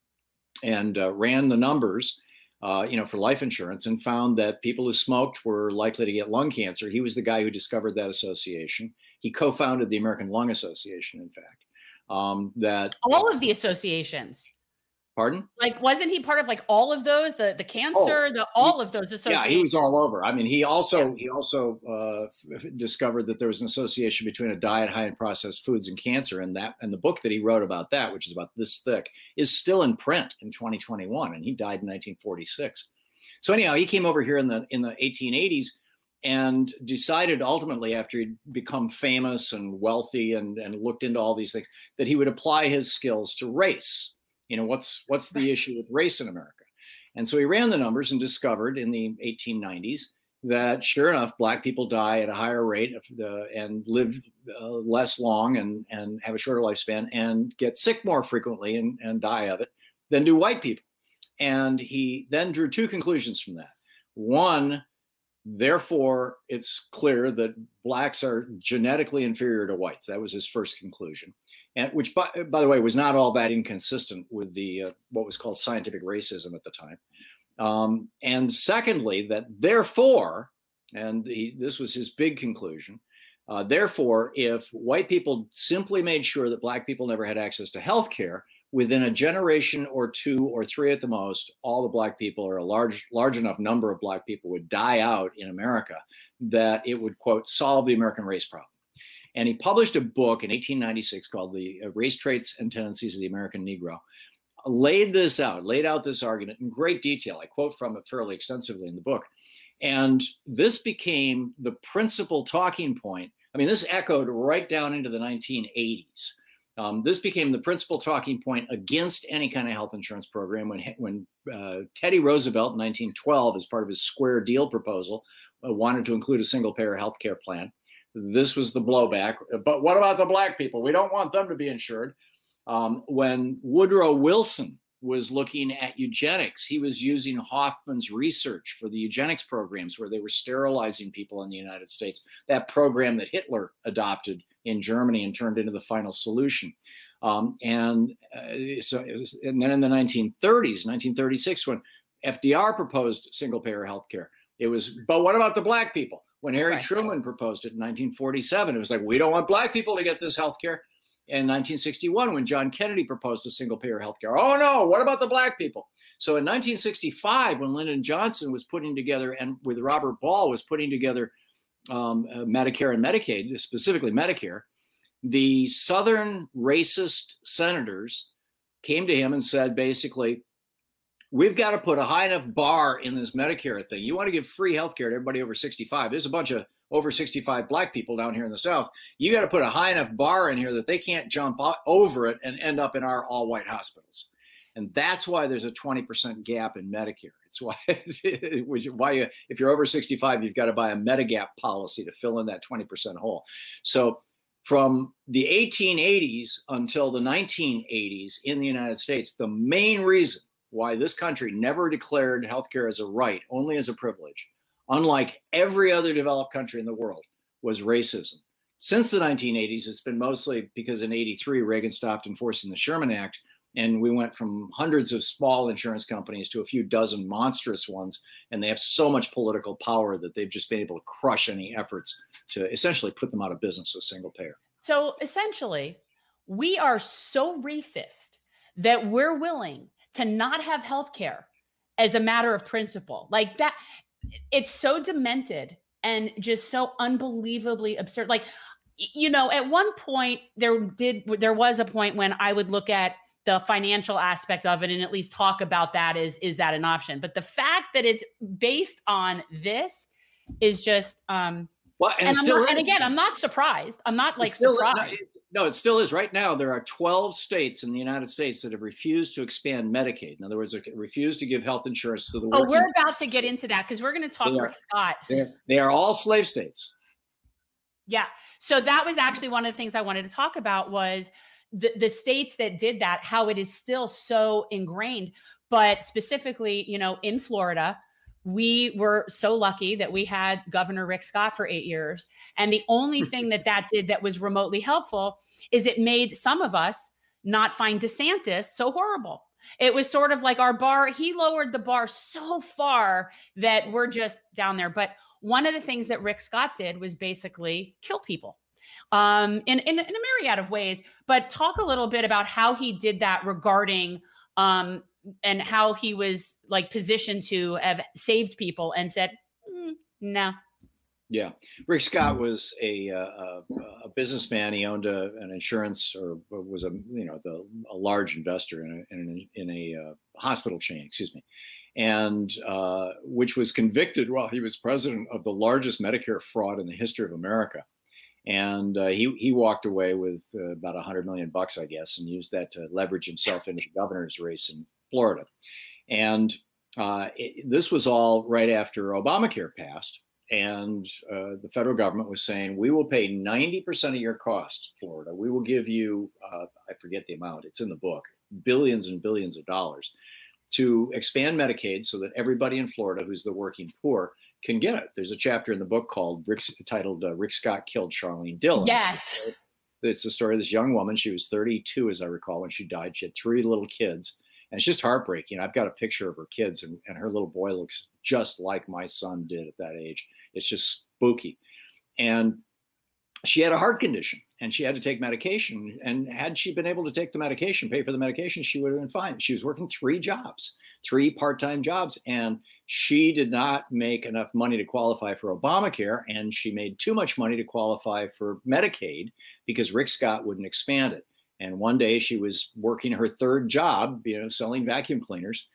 [SPEAKER 3] and uh, ran the numbers, uh, you know, for life insurance, and found that people who smoked were likely to get lung cancer. He was the guy who discovered that association. He co-founded the American Lung Association, in fact. Um, that
[SPEAKER 1] all of the associations.
[SPEAKER 3] Pardon?
[SPEAKER 1] Like, wasn't he part of like all of those, the the cancer, oh, the all
[SPEAKER 3] he,
[SPEAKER 1] of those associations?
[SPEAKER 3] Yeah, he was all over. I mean, he also
[SPEAKER 1] yeah.
[SPEAKER 3] he also uh, discovered that there was an association between a diet high in processed foods and cancer, and that and the book that he wrote about that, which is about this thick, is still in print in twenty twenty-one, and he died in nineteen forty-six. So anyhow, he came over here in the in the eighteen eighties. And decided ultimately, after he'd become famous and wealthy and, and looked into all these things, that he would apply his skills to race. You know, what's what's the issue with race in America? And so he ran the numbers and discovered in the eighteen nineties that, sure enough, Black people die at a higher rate of the, and live uh, less long and, and have a shorter lifespan and get sick more frequently and, and die of it than do white people. And he then drew two conclusions from that. One, therefore, it's clear that Blacks are genetically inferior to whites. That was his first conclusion, and which, by, by the way, was not all that inconsistent with the uh, what was called scientific racism at the time. Um, and secondly, that therefore, and he, this was his big conclusion, uh, therefore, if white people simply made sure that Black people never had access to health care, within a generation or two or three at the most, all the Black people, or a large, large enough number of Black people, would die out in America, that it would, quote, solve the American race problem. And he published a book in eighteen ninety-six called The Race Traits and Tendencies of the American Negro, laid this out, laid out this argument in great detail. I quote from it fairly extensively in the book. And this became the principal talking point. I mean, this echoed right down into the nineteen eighties. Um, this became the principal talking point against any kind of health insurance program when, when uh, Teddy Roosevelt in nineteen twelve, as part of his Square Deal proposal, uh, wanted to include a single-payer health care plan. This was the blowback. But what about the Black people? We don't want them to be insured. Um, when Woodrow Wilson was looking at eugenics, he was using Hoffman's research for the eugenics programs where they were sterilizing people in the United States, that program that Hitler adopted in Germany and turned into the final solution. Um, and uh, so, it was, and then in the nineteen thirties, nineteen thirty-six, when F D R proposed single-payer health care, it was, but what about the Black people? When Harry right. Truman proposed it in nineteen forty-seven, it was like, we don't want Black people to get this health care. In nineteen sixty-one, when John Kennedy proposed a single-payer health care, oh no, what about the Black people? So in nineteen sixty-five, when Lyndon Johnson was putting together, and with Robert Ball was putting together um, uh, Medicare and Medicaid, specifically Medicare, the Southern racist senators came to him and said, basically, we've got to put a high enough bar in this Medicare thing. You want to give free health care to everybody over sixty-five. There's a bunch of over sixty-five Black people down here in the South. You got to put a high enough bar in here that they can't jump over it and end up in our all white hospitals. And that's why there's a twenty percent gap in Medicare. It's why, why you, if you're over sixty-five, you've got to buy a Medigap policy to fill in that twenty percent hole. So from the eighteen eighties until the nineteen eighties in the United States, the main reason why this country never declared healthcare as a right, only as a privilege, unlike every other developed country in the world, was racism. Since the nineteen eighties, it's been mostly because in eighty-three, Reagan stopped enforcing the Sherman Act, and we went from hundreds of small insurance companies to a few dozen monstrous ones, and they have so much political power that they've just been able to crush any efforts to essentially put them out of business with single payer.
[SPEAKER 1] So essentially, we are so racist that we're willing to not have health care as a matter of principle. Like that, it's so demented and just so unbelievably absurd. Like, you know, at one point there did, there was a point when I would look at the financial aspect of it and at least talk about that is, is that an option? But the fact that it's based on this is just, um,
[SPEAKER 3] well, and,
[SPEAKER 1] and,
[SPEAKER 3] still
[SPEAKER 1] not,
[SPEAKER 3] is.
[SPEAKER 1] and again, I'm not surprised. I'm not like
[SPEAKER 3] still,
[SPEAKER 1] surprised.
[SPEAKER 3] No, no, it still is. Right now, there are twelve states in the United States that have refused to expand Medicaid. In other words, they refused to give health insurance to the
[SPEAKER 1] Oh,
[SPEAKER 3] working.
[SPEAKER 1] we're about to get into that because we're going to talk
[SPEAKER 3] They are-
[SPEAKER 1] Rick Scott.
[SPEAKER 3] They're- They are all slave states.
[SPEAKER 1] Yeah. So that was actually one of the things I wanted to talk about was the, the states that did that, how it is still so ingrained. But specifically, you know, in Florida, we were so lucky that we had Governor Rick Scott for eight years. And the only thing that that did that was remotely helpful is it made some of us not find DeSantis so horrible. It was sort of like our bar. He lowered the bar so far that we're just down there. But one of the things that Rick Scott did was basically kill people um, in, in, in a myriad of ways. But talk a little bit about how he did that regarding um, and how he was like positioned to have saved people and said, mm, no.
[SPEAKER 3] Yeah. Rick Scott was a, uh, a businessman. He owned a, an insurance or was a, you know, the, a large investor in a, in a, in a uh, hospital chain, excuse me. And uh, which was convicted while he was president of the largest Medicare fraud in the history of America. And uh, he he walked away with uh, about a hundred million bucks, I guess, and used that to leverage himself into the governor's race in Florida. And uh, it, this was all right after Obamacare passed, and uh, the federal government was saying, we will pay ninety percent of your cost, Florida. We will give you, uh, I forget the amount, it's in the book, billions and billions of dollars to expand Medicaid so that everybody in Florida who's the working poor can get it. There's a chapter in the book called Rick, titled uh, Rick Scott Killed Charlene Dillon.
[SPEAKER 1] Yes.
[SPEAKER 3] It's the story of this young woman. She was thirty-two, as I recall, when she died. She had three little kids. And it's just heartbreaking. I've got a picture of her kids, and, and her little boy looks just like my son did at that age. It's just spooky. And she had a heart condition, and she had to take medication. And had she been able to take the medication, pay for the medication, she would have been fine. She was working three jobs, three part-time jobs, and she did not make enough money to qualify for Obamacare, and she made too much money to qualify for Medicaid because Rick Scott wouldn't expand it. And one day she was working her third job, you know, selling vacuum cleaners,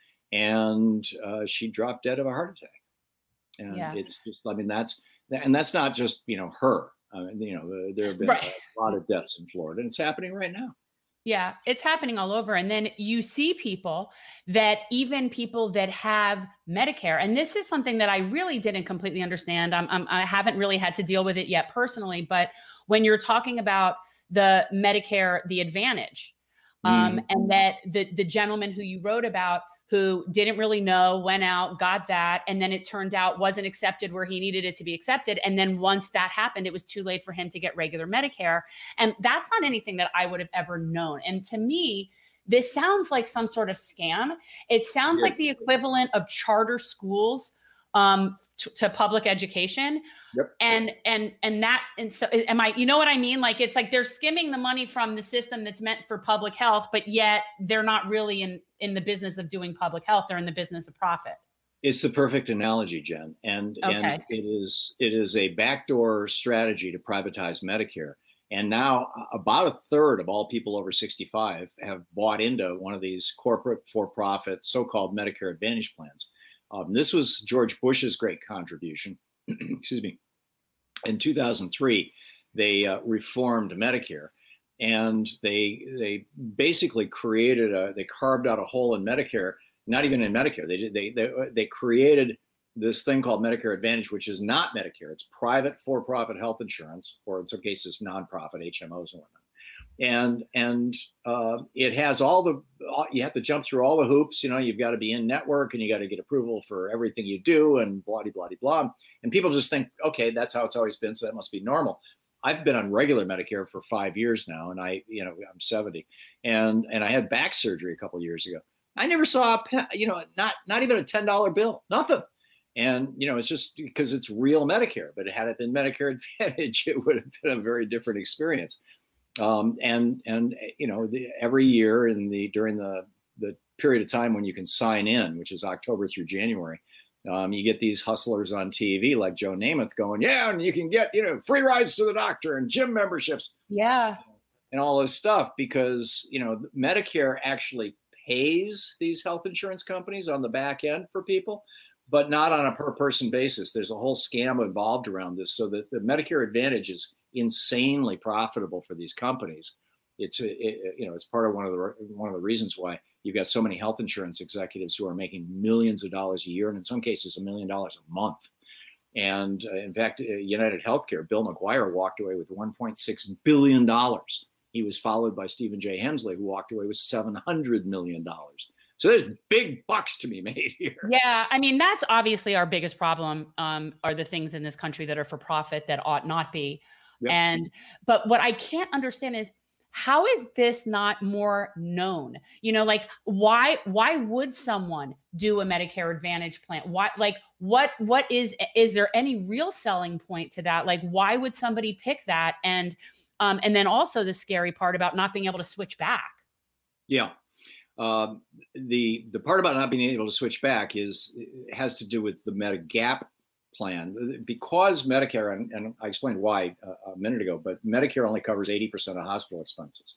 [SPEAKER 3] and uh, she dropped dead of a heart attack. And yeah. It's just, I mean, that's, and that's not just, you know, her. I mean, you know, there have been right. a lot of deaths in Florida, and it's happening right now.
[SPEAKER 1] Yeah, it's happening all over. And then you see people that even people that have Medicare, and this is something that I really didn't completely understand. I'm, I'm, I haven't really had to deal with it yet personally, but when you're talking about the Medicare, the Advantage, um, mm. and that the, the gentleman who you wrote about who didn't really know, went out, got that, and then it turned out wasn't accepted where he needed it to be accepted. And then once that happened, it was too late for him to get regular Medicare. And that's not anything that I would have ever known. And to me, this sounds like some sort of scam. It sounds yes. like the equivalent of charter schools um, to, to public education.
[SPEAKER 3] Yep.
[SPEAKER 1] And, and, and that, and so am I, you know what I mean? Like, it's like they're skimming the money from the system that's meant for public health, but yet they're not really in, in the business of doing public health. They're in the business of profit.
[SPEAKER 3] It's the perfect analogy, Jen. And, okay. and it is, it is a backdoor strategy to privatize Medicare. And now about a third of all people over sixty-five have bought into one of these corporate for-profit so-called Medicare Advantage plans. Um, this was George Bush's great contribution. Excuse me. In two thousand three, they uh, reformed Medicare, and they they basically created a they carved out a hole in Medicare. Not even in Medicare, they did they they they created this thing called Medicare Advantage, which is not Medicare. It's private for-profit health insurance, or in some cases nonprofit H M Os and whatnot. And and uh, it has all the, you have to jump through all the hoops. You know, you've got to be in network, and you got to get approval for everything you do, and blah, blah, blah, blah. And people just think, okay, that's how it's always been, so that must be normal. I've been on regular Medicare for five years now, and I, you know, I'm seventy, and and I had back surgery a couple of years ago. I never saw, a, you know, not not even a ten dollar bill, nothing. And, you know, it's just because it's real Medicare, but had it been Medicare Advantage, it would have been a very different experience. Um, and and you know the, every year in the during the the period of time when you can sign in, which is October through January, um, you get these hustlers on T V like Joe Namath going, yeah, and you can get you know free rides to the doctor and gym memberships,
[SPEAKER 1] yeah,
[SPEAKER 3] and all this stuff because you know Medicare actually pays these health insurance companies on the back end for people, but not on a per person basis. There's a whole scam involved around this, so that the Medicare Advantage is insanely profitable for these companies. It's it, you know it's part of one of the one of the reasons why you've got so many health insurance executives who are making millions of dollars a year, and in some cases a million dollars a month. And uh, in fact, uh, United Healthcare, Bill McGuire walked away with one point six billion dollars. He was followed by Stephen J. Hemsley, who walked away with seven hundred million dollars. So there's big bucks to be made here.
[SPEAKER 1] Yeah, I mean, that's obviously our biggest problem, um, are the things in this country that are for profit that ought not be. Yep. And, but what I can't understand is, how is this not more known? You know, like why, why would someone do a Medicare Advantage plan? Why, like what, what is, is there any real selling point to that? Like, why would somebody pick that? And, um, and then also the scary part about not being able to switch back.
[SPEAKER 3] Yeah. Uh, the, the part about not being able to switch back is, has to do with the Medigap plan, because Medicare, and, and I explained why a, a minute ago, but Medicare only covers eighty percent of hospital expenses.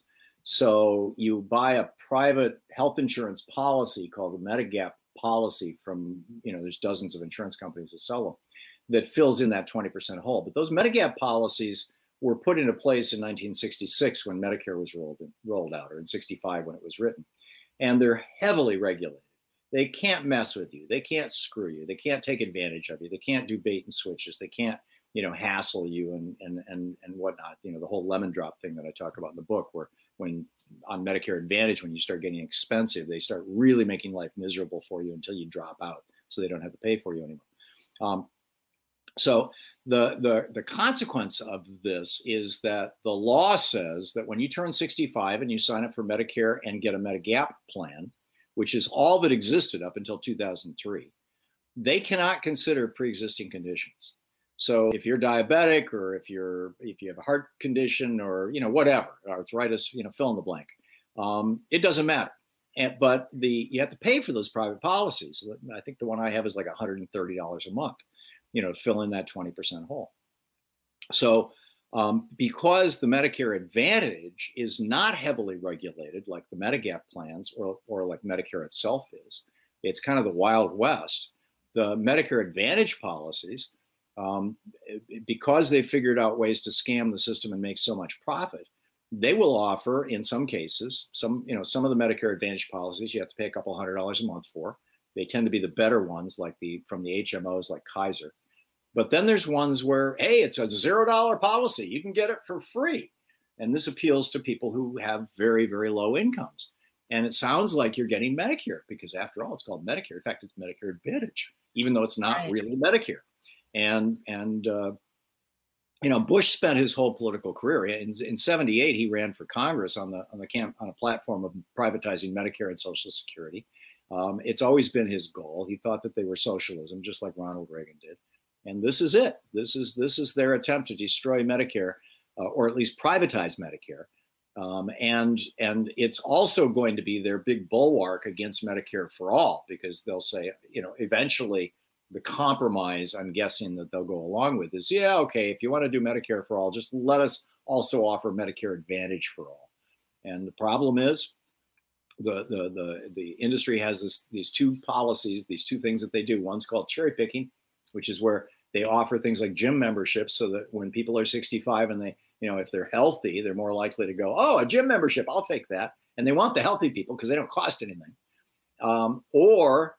[SPEAKER 3] So you buy a private health insurance policy called the Medigap policy from, you know, there's dozens of insurance companies that sell them, that fills in that twenty percent hole. But those Medigap policies were put into place in nineteen sixty-six when Medicare was rolled, in, rolled out, or in sixty-five when it was written. And they're heavily regulated. They can't mess with you. They can't screw you. They can't take advantage of you. They can't do bait and switches. They can't, you know, hassle you and and and and whatnot. You know, the whole lemon drop thing that I talk about in the book, where when on Medicare Advantage, when you start getting expensive, they start really making life miserable for you until you drop out, so they don't have to pay for you anymore. Um, so the the the consequence of this is that the law says that when you turn sixty-five and you sign up for Medicare and get a Medigap plan, which is all that existed up until two thousand three, they cannot consider pre-existing conditions. So if you're diabetic, or if you're if you have a heart condition, or you know whatever, arthritis, you know, fill in the blank, um, it doesn't matter. And, but the you have to pay for those private policies. I think the one I have is like one hundred thirty dollars a month, you know, to fill in that twenty percent hole. So Um, because the Medicare Advantage is not heavily regulated like the Medigap plans, or, or like Medicare itself is, it's kind of the Wild West. The Medicare Advantage policies, um, because they figured out ways to scam the system and make so much profit, they will offer, in some cases, some, you know, some of the Medicare Advantage policies you have to pay a couple hundred dollars a month for. They tend to be the better ones, like the from the H M Os, like Kaiser. But then there's ones where, hey, it's a zero dollar policy. You can get it for free. And this appeals to people who have very, very low incomes. And it sounds like you're getting Medicare, because after all, it's called Medicare. In fact, it's Medicare Advantage, even though it's not right. really Medicare. And, and uh, you know, Bush spent his whole political career. In, in seventy-eight, he ran for Congress on the on the camp on a platform of privatizing Medicare and Social Security. Um, it's always been his goal. He thought that they were socialism, just like Ronald Reagan did. And this is it. This is this is their attempt to destroy Medicare, uh, or at least privatize Medicare. Um, and and it's also going to be their big bulwark against Medicare for all, because they'll say, you know, eventually the compromise, I'm guessing, that they'll go along with is, yeah, okay, if you want to do Medicare for all, just let us also offer Medicare Advantage for all. And the problem is, the the the the industry has this, these two policies, these two things that they do. One's called cherry picking, which is where they offer things like gym memberships, so that when people are sixty-five and they, you know, if they're healthy, they're more likely to go, oh, a gym membership, I'll take that. And they want the healthy people because they don't cost anything. Um, or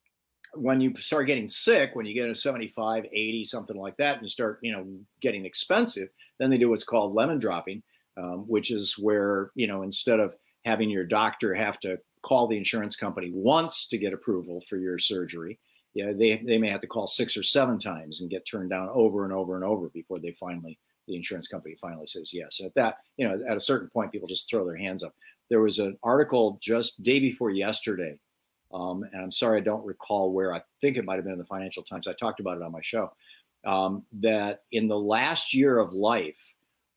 [SPEAKER 3] when you start getting sick, when you get a seventy-five, eighty, something like that, and you start, you know, getting expensive, then they do what's called lemon dropping, um, which is where, you know, instead of having your doctor have to call the insurance company once to get approval for your surgery, yeah, they, they may have to call six or seven times and get turned down over and over and over before they finally, the insurance company finally says yes. At that, you know, at a certain point, people just throw their hands up. There was an article just day before yesterday, um, and I'm sorry I don't recall where. I think it might have been in the Financial Times. I talked about it on my show, um, that in the last year of life,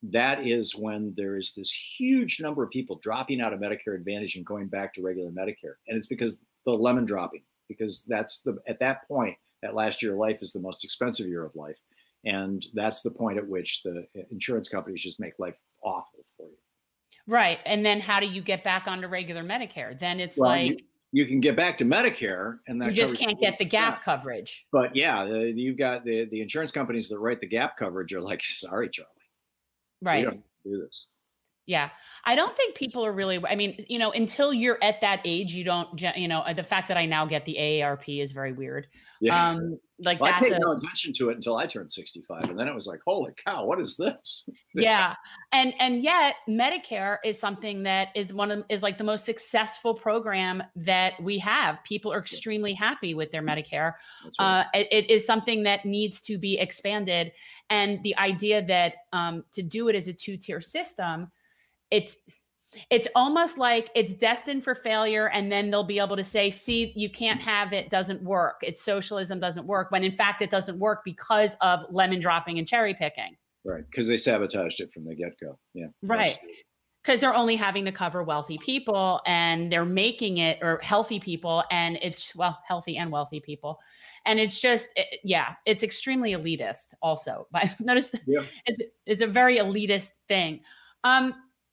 [SPEAKER 3] that is when there is this huge number of people dropping out of Medicare Advantage and going back to regular Medicare. And it's because the lemon dropping, because that's the, at that point, that last year of life is the most expensive year of life. And that's the point at which the insurance companies just make life awful for you.
[SPEAKER 1] Right. And then how do you get back onto regular Medicare? Then it's
[SPEAKER 3] well,
[SPEAKER 1] like...
[SPEAKER 3] You, you can get back to Medicare, and that
[SPEAKER 1] you just can't get the gap coverage.
[SPEAKER 3] But yeah, the, you've got the, the insurance companies that write the gap coverage are like, sorry, Charlie.
[SPEAKER 1] Right.
[SPEAKER 3] We don't do this.
[SPEAKER 1] Yeah. I don't think people are really, I mean, you know, until you're at that age, you don't, you know, the fact that I now get the A A R P is very weird.
[SPEAKER 3] Yeah.
[SPEAKER 1] Um, like
[SPEAKER 3] well,
[SPEAKER 1] that's
[SPEAKER 3] I paid
[SPEAKER 1] a,
[SPEAKER 3] no attention to it until I turned sixty-five. And then it was like, holy cow, what is this?
[SPEAKER 1] Yeah. And, and yet Medicare is something that is one of, is like the most successful program that we have. People are extremely happy with their Medicare. Right. Uh, it, it is something that needs to be expanded. And the idea that um, to do it as a two-tier system, it's, it's almost like it's destined for failure. And then they'll be able to say, see, you can't have it, doesn't work. It's socialism doesn't work. When in fact, it doesn't work because of lemon dropping and cherry picking.
[SPEAKER 3] Right. Because they sabotaged it from the get-go. Yeah.
[SPEAKER 1] Right. Because they're only having to cover wealthy people, and they're making it, or healthy people. And it's, well, healthy and wealthy people. And it's just, it, yeah, it's extremely elitist also. But notice yeah. it's, it's a very elitist thing. Um,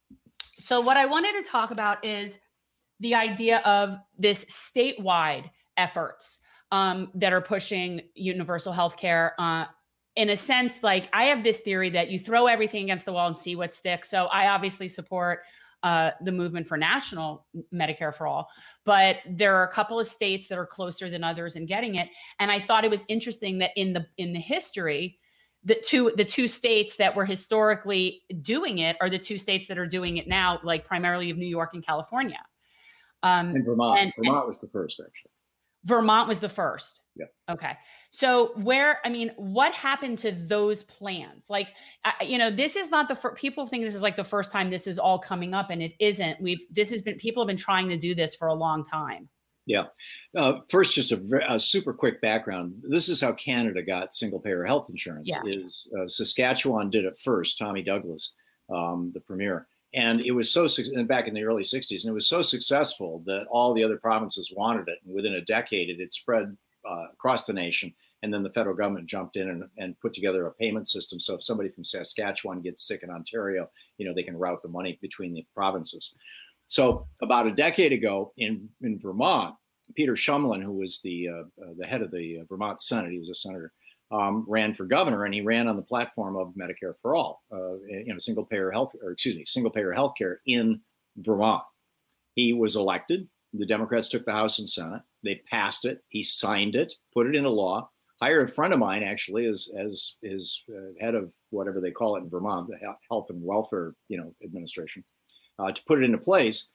[SPEAKER 1] So what I wanted to talk about is the idea of this statewide efforts um, that are pushing universal health care. Uh, in a sense, like I have this theory that you throw everything against the wall and see what sticks. So I obviously support uh, the movement for national Medicare for all, but there are a couple of states that are closer than others in getting it. And I thought it was interesting that in the in the history, the two the two states that were historically doing it are the two states that are doing it now, like primarily of New York and California. Um,
[SPEAKER 3] and Vermont.
[SPEAKER 1] And,
[SPEAKER 3] Vermont
[SPEAKER 1] and
[SPEAKER 3] was the first, actually.
[SPEAKER 1] Vermont was the first.
[SPEAKER 3] Yeah.
[SPEAKER 1] Okay. So where, I mean, what happened to those plans? Like, I, you know, this is not the first, people think this is like the first time this is all coming up, and it isn't. We've, this has been, people have been trying to do this for a long time.
[SPEAKER 3] Yeah. Uh, first, just a, a super quick background. This is how Canada got single-payer health insurance.
[SPEAKER 1] Yeah.
[SPEAKER 3] Is uh, Saskatchewan did it first, Tommy Douglas, um, the premier. And it was so, and back in the early sixties, and it was so successful that all the other provinces wanted it. And within a decade, it had spread uh, across the nation. And then the federal government jumped in and, and put together a payment system. So if somebody from Saskatchewan gets sick in Ontario, you know, they can route the money between the provinces. So about a decade ago in, in Vermont, Peter Shumlin, who was the uh, uh, the head of the uh, Vermont Senate, he was a senator, um, ran for governor, and he ran on the platform of Medicare for all, uh, you know, single payer health, or excuse me, single payer health care in Vermont. He was elected. The Democrats took the House and Senate. They passed it. He signed it, put it into law. Hired a friend of mine actually as as his uh, head of whatever they call it in Vermont, the Health and Welfare, you know, Administration, uh, to put it into place.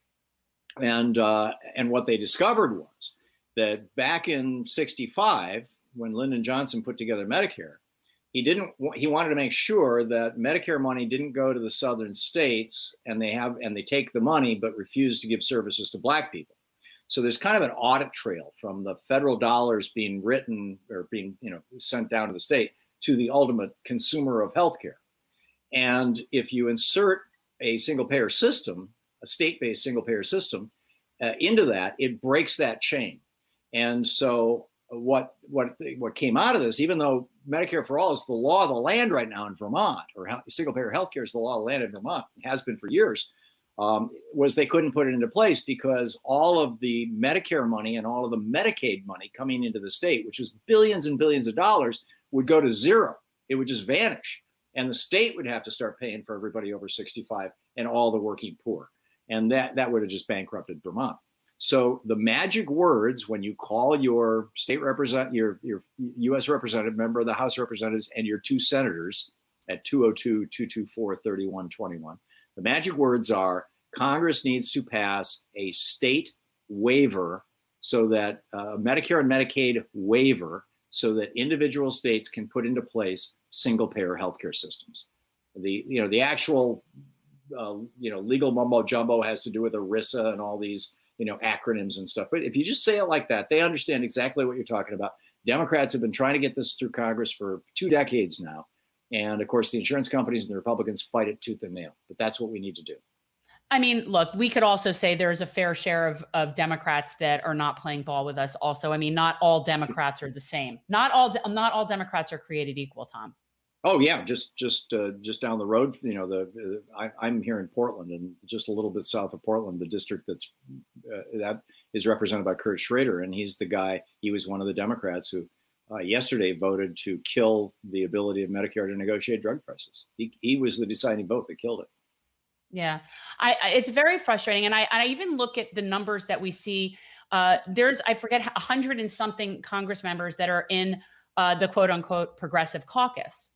[SPEAKER 3] And uh, and what they discovered was that back in sixty-five, when Lyndon Johnson put together Medicare, he didn't he wanted to make sure that Medicare money didn't go to the southern states, and they have and they take the money but refuse to give services to Black people. So there's kind of an audit trail from the federal dollars being written or being, you know, sent down to the state to the ultimate consumer of healthcare. And if you insert a single payer system, a state-based single payer system uh, into that, it breaks that chain. And so what what what came out of this, even though Medicare for all is the law of the land right now in Vermont, or single payer healthcare is the law of the land in Vermont, it has been for years. Um, was they couldn't put it into place because all of the Medicare money and all of the Medicaid money coming into the state, which is billions and billions of dollars, would go to zero. It would just vanish. And the state would have to start paying for everybody over sixty-five and all the working poor. And that, that would have just bankrupted Vermont. So the magic words, when you call your state represent, your, your U S representative, member of the House of Representatives, and your two senators at two oh two, two two four, three one two one, the magic words are Congress needs to pass a state waiver so that uh, Medicare and Medicaid waiver so that individual states can put into place single payer healthcare systems. The, you know, the actual, uh, you know, legal mumbo jumbo has to do with ERISA and all these, you know, acronyms and stuff. But if you just say it like that, they understand exactly what you're talking about. Democrats have been trying to get this through Congress for two decades now. And of course, the insurance companies and the Republicans fight it tooth and nail. But that's what we need to do.
[SPEAKER 1] I mean, look, we could also say there's a fair share of, of Democrats that are not playing ball with us also. I mean, not all Democrats are the same. Not all, not all Democrats are created equal, Tom.
[SPEAKER 3] Oh yeah, just just uh, just down the road, you know, the uh, I, I'm here in Portland, and just a little bit south of Portland, the district that's uh, that is represented by Kurt Schrader, and he's the guy. He was one of the Democrats who uh, yesterday voted to kill the ability of Medicare to negotiate drug prices. He he was the deciding vote that killed it.
[SPEAKER 1] Yeah, I, I it's very frustrating, and I I even look at the numbers that we see. Uh, there's I forget a hundred and something Congress members that are in uh, the quote unquote progressive caucus.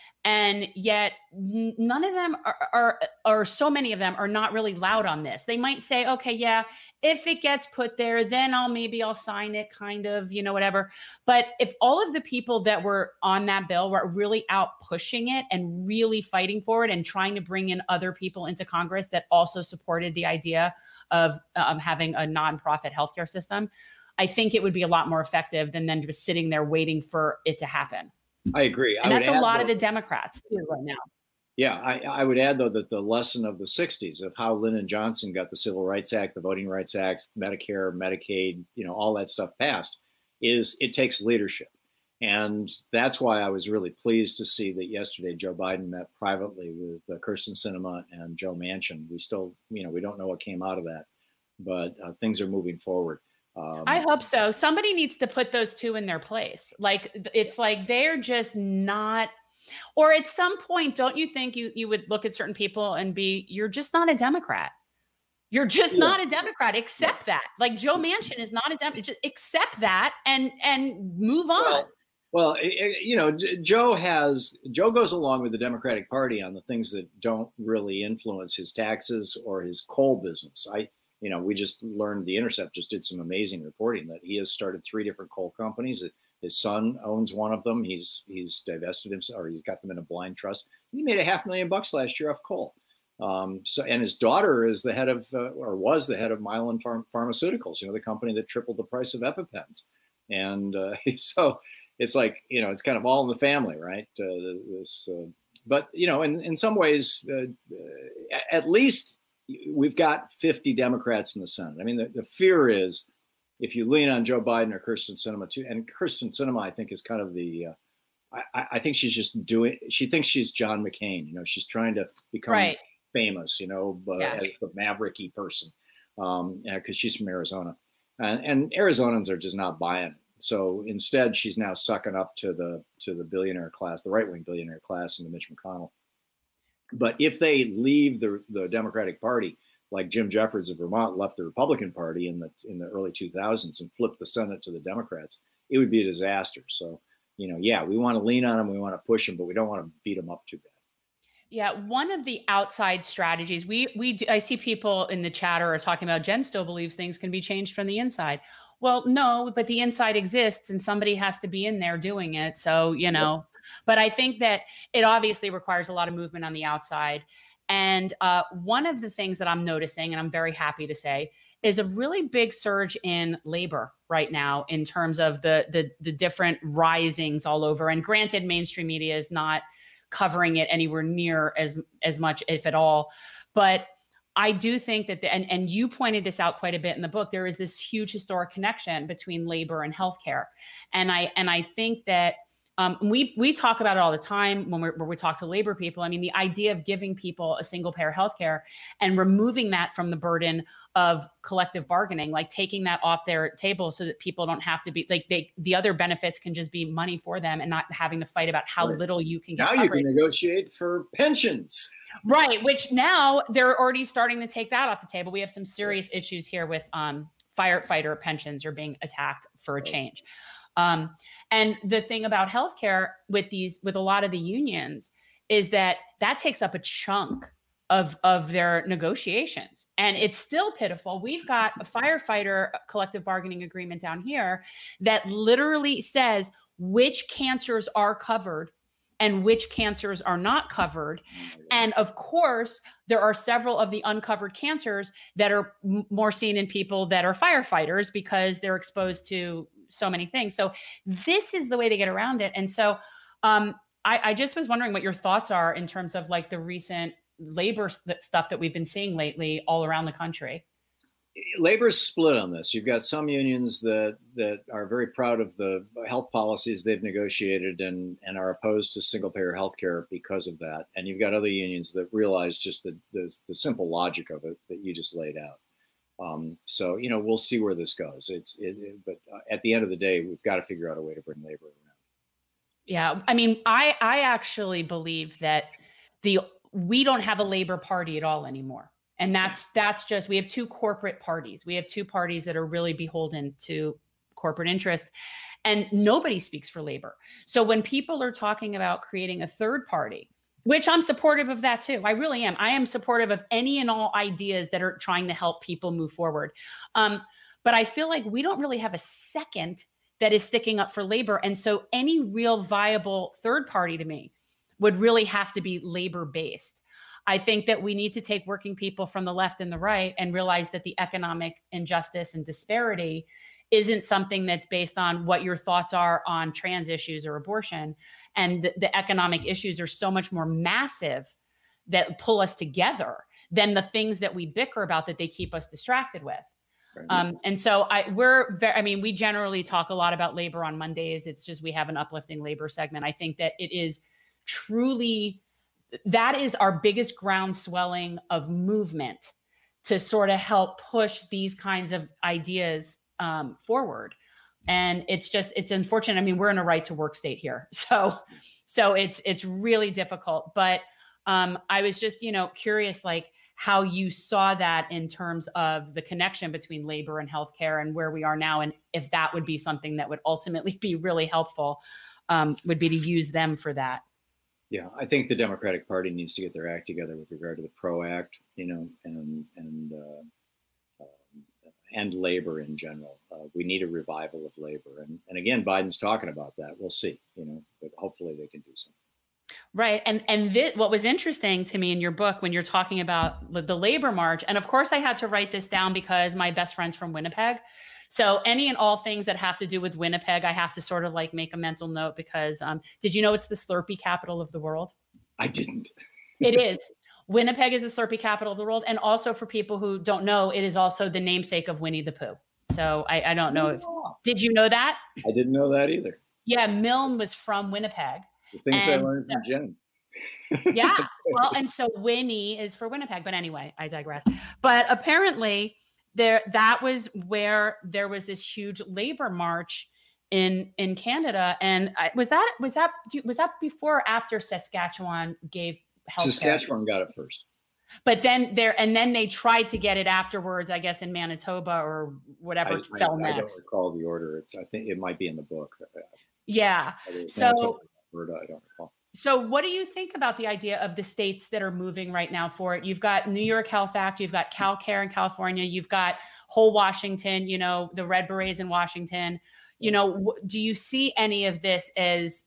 [SPEAKER 1] And yet none of them are, are, or so many of them are not really loud on this. They might say, okay, yeah, if it gets put there, then I'll maybe I'll sign it, kind of, you know, whatever. But if all of the people that were on that bill were really out pushing it and really fighting for it and trying to bring in other people into Congress that also supported the idea of um, having a nonprofit healthcare system, I think it would be a lot more effective than then just sitting there waiting for it to happen.
[SPEAKER 3] I agree.
[SPEAKER 1] And
[SPEAKER 3] I
[SPEAKER 1] that's a lot
[SPEAKER 3] though,
[SPEAKER 1] of the Democrats too right now.
[SPEAKER 3] Yeah, I, I would add, though, that the lesson of the sixties of how Lyndon Johnson got the Civil Rights Act, the Voting Rights Act, Medicare, Medicaid, you know, all that stuff passed, is it takes leadership. And that's why I was really pleased to see that yesterday Joe Biden met privately with uh, Kyrsten Sinema and Joe Manchin. We still, you know, we don't know what came out of that, but uh, things are moving forward. Um,
[SPEAKER 1] I hope so. Somebody needs to put those two in their place. Like, it's like they're just not, or at some point, don't you think you, you would look at certain people and be, you're just not a Democrat. You're just yeah. not a Democrat. Accept yeah. that. Like Joe Manchin is not a Democrat. Just accept that and, and move on.
[SPEAKER 3] Well, well it, you know, Joe has, Joe goes along with the Democratic Party on the things that don't really influence his taxes or his coal business. I, You know, we just learned, The Intercept just did some amazing reporting that he has started three different coal companies. His son owns one of them. He's he's divested himself, or he's got them in a blind trust. He made a half million bucks last year off coal. Um, so, and his daughter is the head of, uh, or was the head of Mylan Pharm- Pharmaceuticals, you know, the company that tripled the price of EpiPens. And uh, so it's like, you know, it's kind of all in the family, right? Uh, this, uh, but you know, in in some ways, uh, at least. We've got fifty Democrats in the Senate. I mean, the, the fear is if you lean on Joe Biden or Kyrsten Sinema too, and Kyrsten Sinema, I think, is kind of the, uh, I, I think she's just doing, she thinks she's John McCain. You know, she's trying to become right. famous, you know, but yeah. as the mavericky person, um, yeah, because she's from Arizona. And, and Arizonans are just not buying it. So instead, she's now sucking up to the to the billionaire class, the right-wing billionaire class, and the Mitch McConnell. But if they leave the, the Democratic Party, like Jim Jeffords of Vermont left the Republican Party in the in the early two thousands and flipped the Senate to the Democrats, it would be a disaster. So, you know, yeah, we want to lean on them, we want to push them, but we don't want to beat them up too bad.
[SPEAKER 1] Yeah, one of the outside strategies we we do, I see people in the chatter are talking about Jen still believes things can be changed from the inside. Well, no, but the inside exists and somebody has to be in there doing it. So, you know. Yep. But I think that it obviously requires a lot of movement on the outside. And uh, one of the things that I'm noticing, and I'm very happy to say, is a really big surge in labor right now in terms of the the, the different risings all over. And granted, mainstream media is not covering it anywhere near as as much, if at all. But I do think that, the, and, and you pointed this out quite a bit in the book, there is this huge historic connection between labor and healthcare. And I and I think that Um, we we talk about it all the time when, we're, when we talk to labor people. I mean, the idea of giving people a single payer healthcare and removing that from the burden of collective bargaining, like taking that off their table so that people don't have to be like they the other benefits can just be money for them and not having to fight about how right. little you can get.
[SPEAKER 3] Now coverage. You can negotiate for pensions.
[SPEAKER 1] Right, which now they're already starting to take that off the table. We have some serious issues here with um, firefighter pensions are being attacked for a change. Um, and the thing about healthcare with these, with a lot of the unions is that that takes up a chunk of, of their negotiations, and it's still pitiful. We've got a firefighter collective bargaining agreement down here that literally says which cancers are covered and which cancers are not covered. And of course, there are several of the uncovered cancers that are m- more seen in people that are firefighters because they're exposed to so many things. So this is the way to get around it. And so um, I, I just was wondering what your thoughts are in terms of like the recent labor st- stuff that we've been seeing lately all around the country.
[SPEAKER 3] Labor's split on this. You've got some unions that that are very proud of the health policies they've negotiated and, and are opposed to single payer healthcare because of that. And you've got other unions that realize just the, the, the simple logic of it that you just laid out. Um, so, you know, we'll see where this goes. It's, it, it, but at the end of the day, we've got to figure out a way to bring labor around.
[SPEAKER 1] Yeah. I mean, I, I actually believe that the, we don't have a labor party at all anymore. And that's, that's just, we have two corporate parties. We have two parties that are really beholden to corporate interests, and nobody speaks for labor. So when people are talking about creating a third party, which I'm supportive of that too. I really am. I am supportive of any and all ideas that are trying to help people move forward. Um, but I feel like we don't really have a second that is sticking up for labor. And so any real viable third party to me would really have to be labor based. I think that we need to take working people from the left and the right and realize that the economic injustice and disparity isn't something that's based on what your thoughts are on trans issues or abortion. And the, the economic issues are so much more massive that pull us together than the things that we bicker about that they keep us distracted with. Right. Um, and so I, we're very, I mean, we generally talk a lot about labor on Mondays. It's just, we have an uplifting labor segment. I think that it is truly, that is our biggest ground swelling of movement to sort of help push these kinds of ideas um, forward. And it's just, it's unfortunate. I mean, we're in a right to work state here. So, so it's, it's really difficult, but um, I was just, you know, curious, like how you saw that in terms of the connection between labor and healthcare and where we are now. And if that would be something that would ultimately be really helpful, um, would be to use them for that.
[SPEAKER 3] Yeah, I think the Democratic Party needs to get their act together with regard to the PRO Act, you know, and and uh, uh, and labor in general. Uh, we need a revival of labor, and and again, Biden's talking about that. We'll see, you know, but hopefully they can do something.
[SPEAKER 1] Right, and and this, what was interesting to me in your book when you're talking about the labor march, and of course I had to write this down because my best friend's from Winnipeg. So any and all things that have to do with Winnipeg, I have to sort of like make a mental note because um, did you know it's the Slurpee capital of the world?
[SPEAKER 3] I didn't.
[SPEAKER 1] It is. Winnipeg is the Slurpee capital of the world. And also for people who don't know, it is also the namesake of Winnie the Pooh. So I, I don't know. If, did you know that?
[SPEAKER 3] I didn't know that either.
[SPEAKER 1] Yeah, Milne was from Winnipeg.
[SPEAKER 3] The things and, I learned from Jen.
[SPEAKER 1] Yeah. Well, and so Winnie is for Winnipeg. But anyway, I digress. But apparently, There, that was where there was this huge labor march in in Canada, and I, was that was that was that before or after Saskatchewan gave health
[SPEAKER 3] Saskatchewan care? Got it first,
[SPEAKER 1] but then there and then they tried to get it afterwards, I guess in Manitoba or whatever
[SPEAKER 3] I,
[SPEAKER 1] fell
[SPEAKER 3] I,
[SPEAKER 1] next.
[SPEAKER 3] I don't recall the order. It's I think it might be in the book.
[SPEAKER 1] Yeah. So
[SPEAKER 3] Alberta, I don't recall.
[SPEAKER 1] So what do you think about the idea of the states that are moving right now for it? You've got New York Health Act, you've got CalCare in California, you've got whole Washington, you know, the Red Berets in Washington. You know, do you see any of this as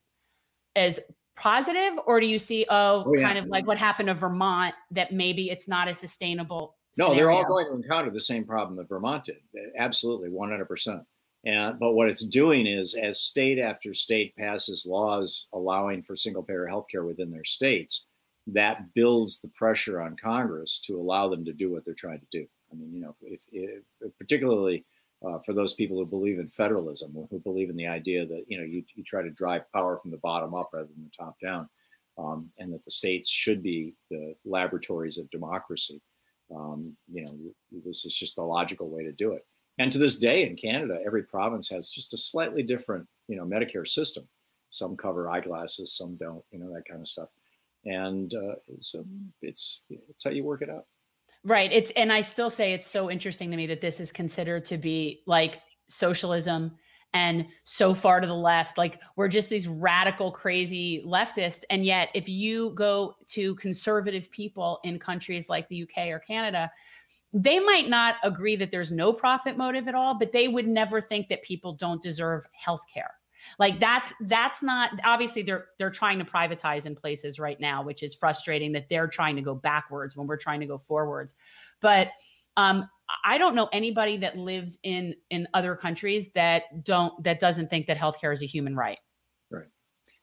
[SPEAKER 1] as positive, or do you see, oh, oh yeah. kind of like what happened to Vermont, that maybe it's not a sustainable
[SPEAKER 3] No,
[SPEAKER 1] scenario?
[SPEAKER 3] They're all going to encounter the same problem that Vermont did. Absolutely, one hundred percent. And, but what it's doing is, as state after state passes laws allowing for single payer healthcare within their states, that builds the pressure on Congress to allow them to do what they're trying to do. I mean, you know, if, if particularly uh, for those people who believe in federalism, who believe in the idea that, you know, you, you try to drive power from the bottom up rather than the top down, um, and that the states should be the laboratories of democracy. Um, you know, this is just the logical way to do it. And to this day in Canada, every province has just a slightly different, you know, Medicare system. Some cover eyeglasses, some don't, you know, that kind of stuff. And uh, so it's it's how you work it out.
[SPEAKER 1] Right. It's and I still say it's so interesting to me that this is considered to be like socialism and so far to the left. Like we're just these radical, crazy leftists. And yet, if you go to conservative people in countries like the U K or Canada, they might not agree that there's no profit motive at all, but they would never think that people don't deserve health care. Like that's that's not obviously they're they're trying to privatize in places right now, which is frustrating that they're trying to go backwards when we're trying to go forwards. But um, I don't know anybody that lives in in other countries that don't that doesn't think that healthcare is a human right.
[SPEAKER 3] Right.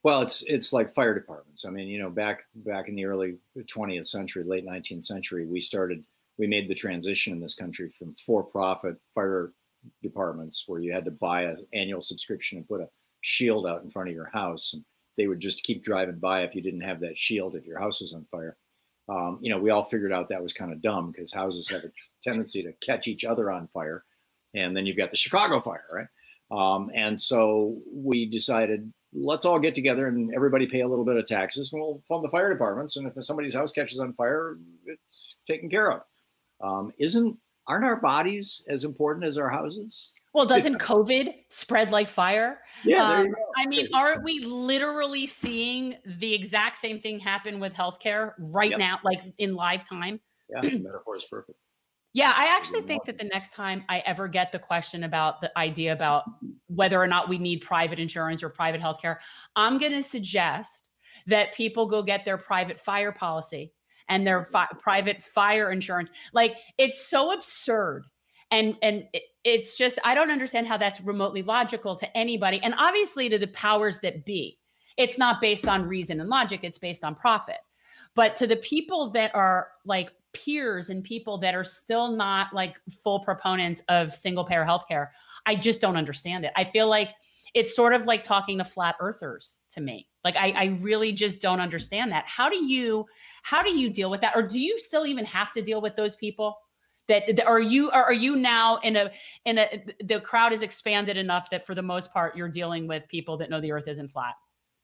[SPEAKER 3] Well, it's it's like fire departments. I mean, you know, back back in the early twentieth century, late nineteenth century, we started we made the transition in this country from for-profit fire departments where you had to buy an annual subscription and put a shield out in front of your house, and they would just keep driving by if you didn't have that shield if your house was on fire. Um, you know, we all figured out that was kind of dumb because houses have a tendency to catch each other on fire, and then you've got the Chicago fire, right? Um, and so we decided, let's all get together and everybody pay a little bit of taxes, and we'll fund the fire departments. And if somebody's house catches on fire, it's taken care of. Um, isn't aren't our bodies as important as our houses?
[SPEAKER 1] Well, doesn't COVID spread like fire?
[SPEAKER 3] Yeah, there
[SPEAKER 1] um,
[SPEAKER 3] you go.
[SPEAKER 1] I mean, aren't we literally seeing the exact same thing happen with healthcare right
[SPEAKER 3] Yep.
[SPEAKER 1] now, like in live time?
[SPEAKER 3] Yeah, the metaphor is perfect.
[SPEAKER 1] Yeah, I actually think that the next time I ever get the question about the idea about whether or not we need private insurance or private healthcare, I'm going to suggest that people go get their private fire policy and their fi- private fire insurance. Like, it's so absurd. And and it, it's just, I don't understand how that's remotely logical to anybody. And obviously to the powers that be. It's not based on reason and logic. It's based on profit. But to the people that are like peers and people that are still not like full proponents of single payer healthcare, I just don't understand it. I feel like it's sort of like talking to flat earthers to me. Like, I, I really just don't understand that. How do you, how do you deal with that? Or do you still even have to deal with those people? That, that are you are you now in a in a the crowd is expanded enough that for the most part you're dealing with people that know the earth isn't flat?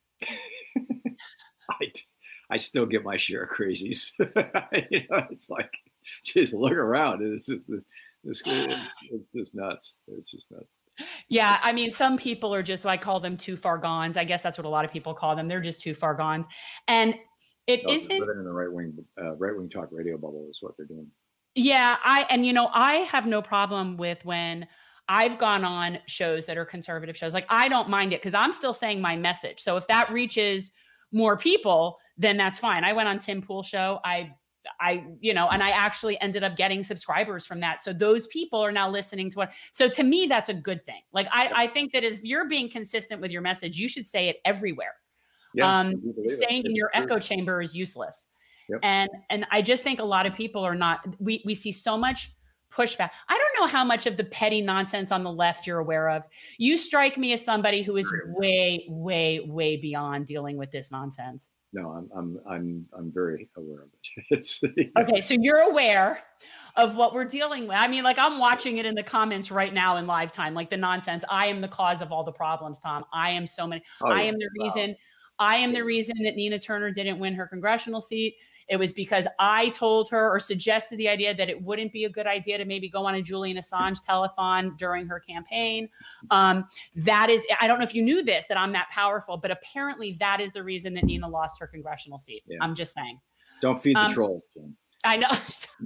[SPEAKER 3] I, I still get my share of crazies. You know, it's like, just look around. It's just, it's, it's, it's just nuts. It's just nuts.
[SPEAKER 1] Yeah, I mean, some people are just, I call them too far gones. I guess that's what a lot of people call them. They're just too far gones, and it
[SPEAKER 3] No,
[SPEAKER 1] isn't.
[SPEAKER 3] living in the right wing, uh, right wing talk radio bubble is what they're doing.
[SPEAKER 1] Yeah, I and you know, I have no problem with when I've gone on shows that are conservative shows. Like, I don't mind it because I'm still saying my message. So if that reaches more people, then that's fine. I went on Tim Pool's show. I I, you know, and I actually ended up getting subscribers from that. So those people are now listening to what. So to me, that's a good thing. Like, I, I think that if you're being consistent with your message, you should say it everywhere.
[SPEAKER 3] Yeah,
[SPEAKER 1] um, staying in your echo chamber is useless. Yep. And and I just think a lot of people are not, we, we see so much pushback. I don't know how much of the petty nonsense on the left you're aware of. You strike me as somebody who is way, way, way beyond dealing with this nonsense.
[SPEAKER 3] No, I'm I'm I'm I'm very aware of it. It's, you know.
[SPEAKER 1] Okay, so you're aware of what we're dealing with. I mean, like, I'm watching it in the comments right now in live time, like the nonsense. I am the cause of all the problems, Tom. I am so many. Oh, I yeah. am the reason. Wow. I am the reason that Nina Turner didn't win her congressional seat. It was because I told her or suggested the idea that it wouldn't be a good idea to maybe go on a Julian Assange telethon during her campaign. Um, that is, I don't know if you knew this, that I'm that powerful, but apparently that is the reason that Nina lost her congressional seat. Yeah. I'm just saying.
[SPEAKER 3] Don't feed the
[SPEAKER 1] um,
[SPEAKER 3] trolls, Jim.
[SPEAKER 1] I know.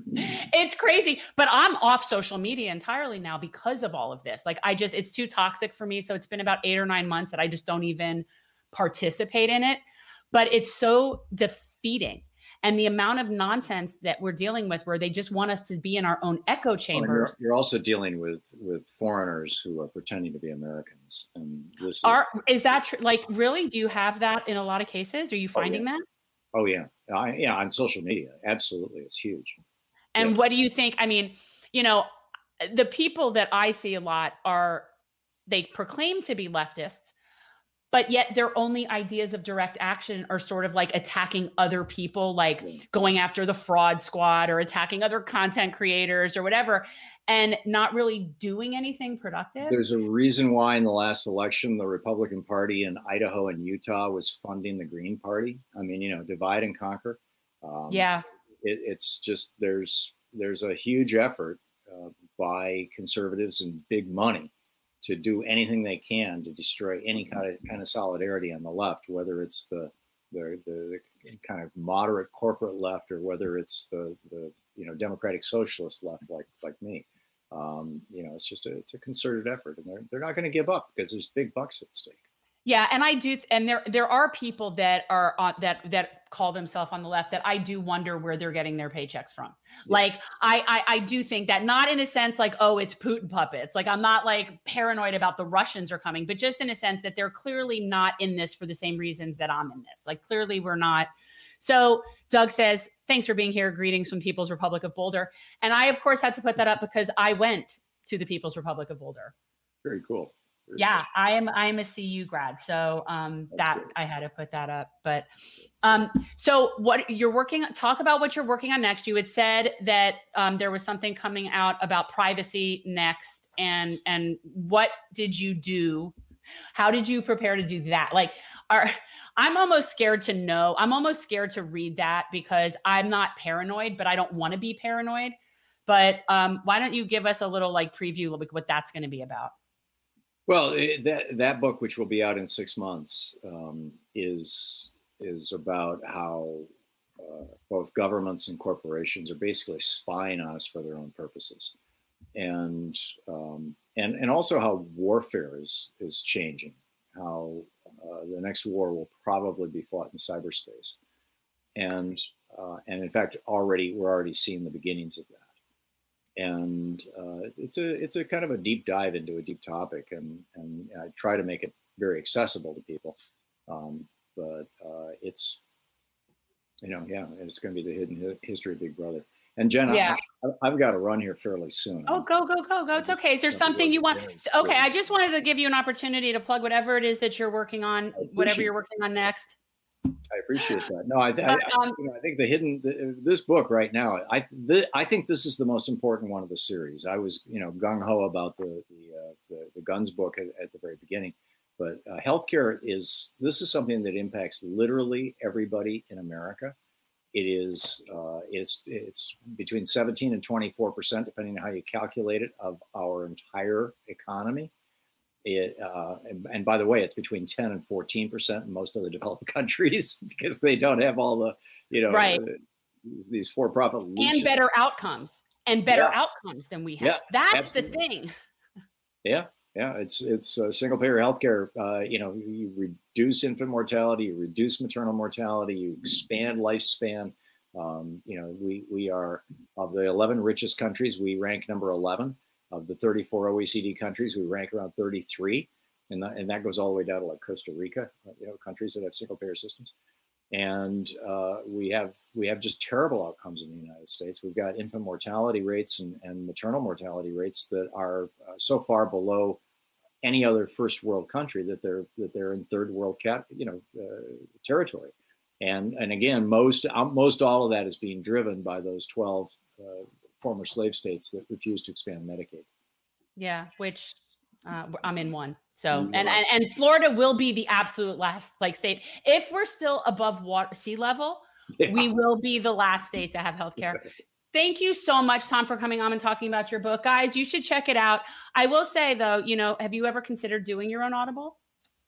[SPEAKER 1] It's crazy, but I'm off social media entirely now because of all of this. Like, I just, it's too toxic for me. So it's been about eight or nine months that I just don't even participate in it, but it's so defeating. And the amount of nonsense that we're dealing with, where they just want us to be in our own echo chambers.
[SPEAKER 3] Oh, you're, you're also dealing with with foreigners who are pretending to be Americans, and this is,
[SPEAKER 1] are is that true? Like, really? Do you have that in a lot of cases? Are you finding
[SPEAKER 3] oh, yeah.
[SPEAKER 1] that?
[SPEAKER 3] Oh yeah, I, yeah, on social media, absolutely, it's huge.
[SPEAKER 1] And
[SPEAKER 3] yeah.
[SPEAKER 1] What do you think? I mean, you know, the people that I see a lot are, they proclaim to be leftists, but yet their only ideas of direct action are sort of like attacking other people, like going after the fraud squad or attacking other content creators or whatever, and not really doing anything productive.
[SPEAKER 3] There's a reason why in the last election, the Republican Party in Idaho and Utah was funding the Green Party. I mean, you know, divide and conquer. Um,
[SPEAKER 1] yeah.
[SPEAKER 3] It, it's just, there's, there's a huge effort uh, by conservatives and big money to do anything they can to destroy any kind of kind of solidarity on the left, whether it's the the, the, the kind of moderate corporate left or whether it's the the you know democratic socialist left like like me. Um, you know, it's just a, it's a concerted effort, and they're they're not going to give up because there's big bucks at stake.
[SPEAKER 1] Yeah, and I do, and there there are people that are on that that call themselves on the left that I do wonder where they're getting their paychecks from. Yeah. Like I, I I do think that, not in a sense like, oh, it's Putin puppets. Like I'm not like paranoid about the Russians are coming, but just in a sense that they're clearly not in this for the same reasons that I'm in this. Like clearly we're not. So Doug says, thanks for being here. Greetings from People's Republic of Boulder. And I, of course, had to put that up because I went to the People's Republic of Boulder.
[SPEAKER 3] Very cool. Very
[SPEAKER 1] yeah,
[SPEAKER 3] cool.
[SPEAKER 1] I am. I am a C U grad, so um, that
[SPEAKER 3] great.
[SPEAKER 1] I had to put that up. But um, so what you're working? Talk about what you're working on next. You had said that um, there was something coming out about privacy next, and and what did you do? How did you prepare to do that? Like, are I'm almost scared to know. I'm almost scared to read that because I'm not paranoid, but I don't want to be paranoid. But um, why don't you give us a little like preview of what that's going to be about?
[SPEAKER 3] Well, it, that that book, which will be out in six months, um, is is about how uh, both governments and corporations are basically spying on us for their own purposes, and um, and and also how warfare is is changing. How uh, the next war will probably be fought in cyberspace, and uh, and in fact, already we're already seeing the beginnings of that. And uh, it's a it's a kind of a deep dive into a deep topic, and and I try to make it very accessible to people. Um, but uh, it's you know yeah, it's going to be the hidden history of Big Brother. And Jen, yeah. I, I've got to run here fairly soon.
[SPEAKER 1] Oh, go go go go! It's okay. Is there something you want? Okay, I just wanted to give you an opportunity to plug whatever it is that you're working on, whatever you're working on next.
[SPEAKER 3] I appreciate that. No, I, I, um, you know, I think the hidden, the, this book right now, I the, I think this is the most important one of the series. I was, you know, gung ho about the the, uh, the the guns book at, at the very beginning, but uh, healthcare is this is something that impacts literally everybody in America. It is uh, it's it's between seventeen and twenty-four percent, depending on how you calculate it, of our entire economy. It, uh, and, and by the way, it's between ten and fourteen percent in most other developed countries because they don't have all the, you know,
[SPEAKER 1] right.
[SPEAKER 3] uh, these, these for-profit
[SPEAKER 1] and better outcomes and better yeah. outcomes than we have. Yeah, That's absolutely. the thing.
[SPEAKER 3] Yeah, yeah, it's it's uh, single-payer healthcare. Uh, you know, you, you reduce infant mortality, you reduce maternal mortality, you expand lifespan. Um, you know, we we are of the eleven richest countries, we rank number eleven. Of the thirty-four O E C D countries, we rank around thirty-three, and that, and that goes all the way down to like Costa Rica, you know, countries that have single-payer systems. And uh, we have we have just terrible outcomes in the United States. We've got infant mortality rates and, and maternal mortality rates that are uh, so far below any other first world country that they're that they're in third world cat you know uh, territory. And and again, most um, most all of that is being driven by those twelve. Uh, former slave states that refuse to expand Medicaid.
[SPEAKER 1] Yeah, which uh, I'm in one. So, and, and and Florida will be the absolute last like state. If we're still above water sea level, yeah. we will be the last state to have healthcare. Thank you so much, Tom, for coming on and talking about your book. Guys, you should check it out. I will say though, you know, have you ever considered doing your own Audible?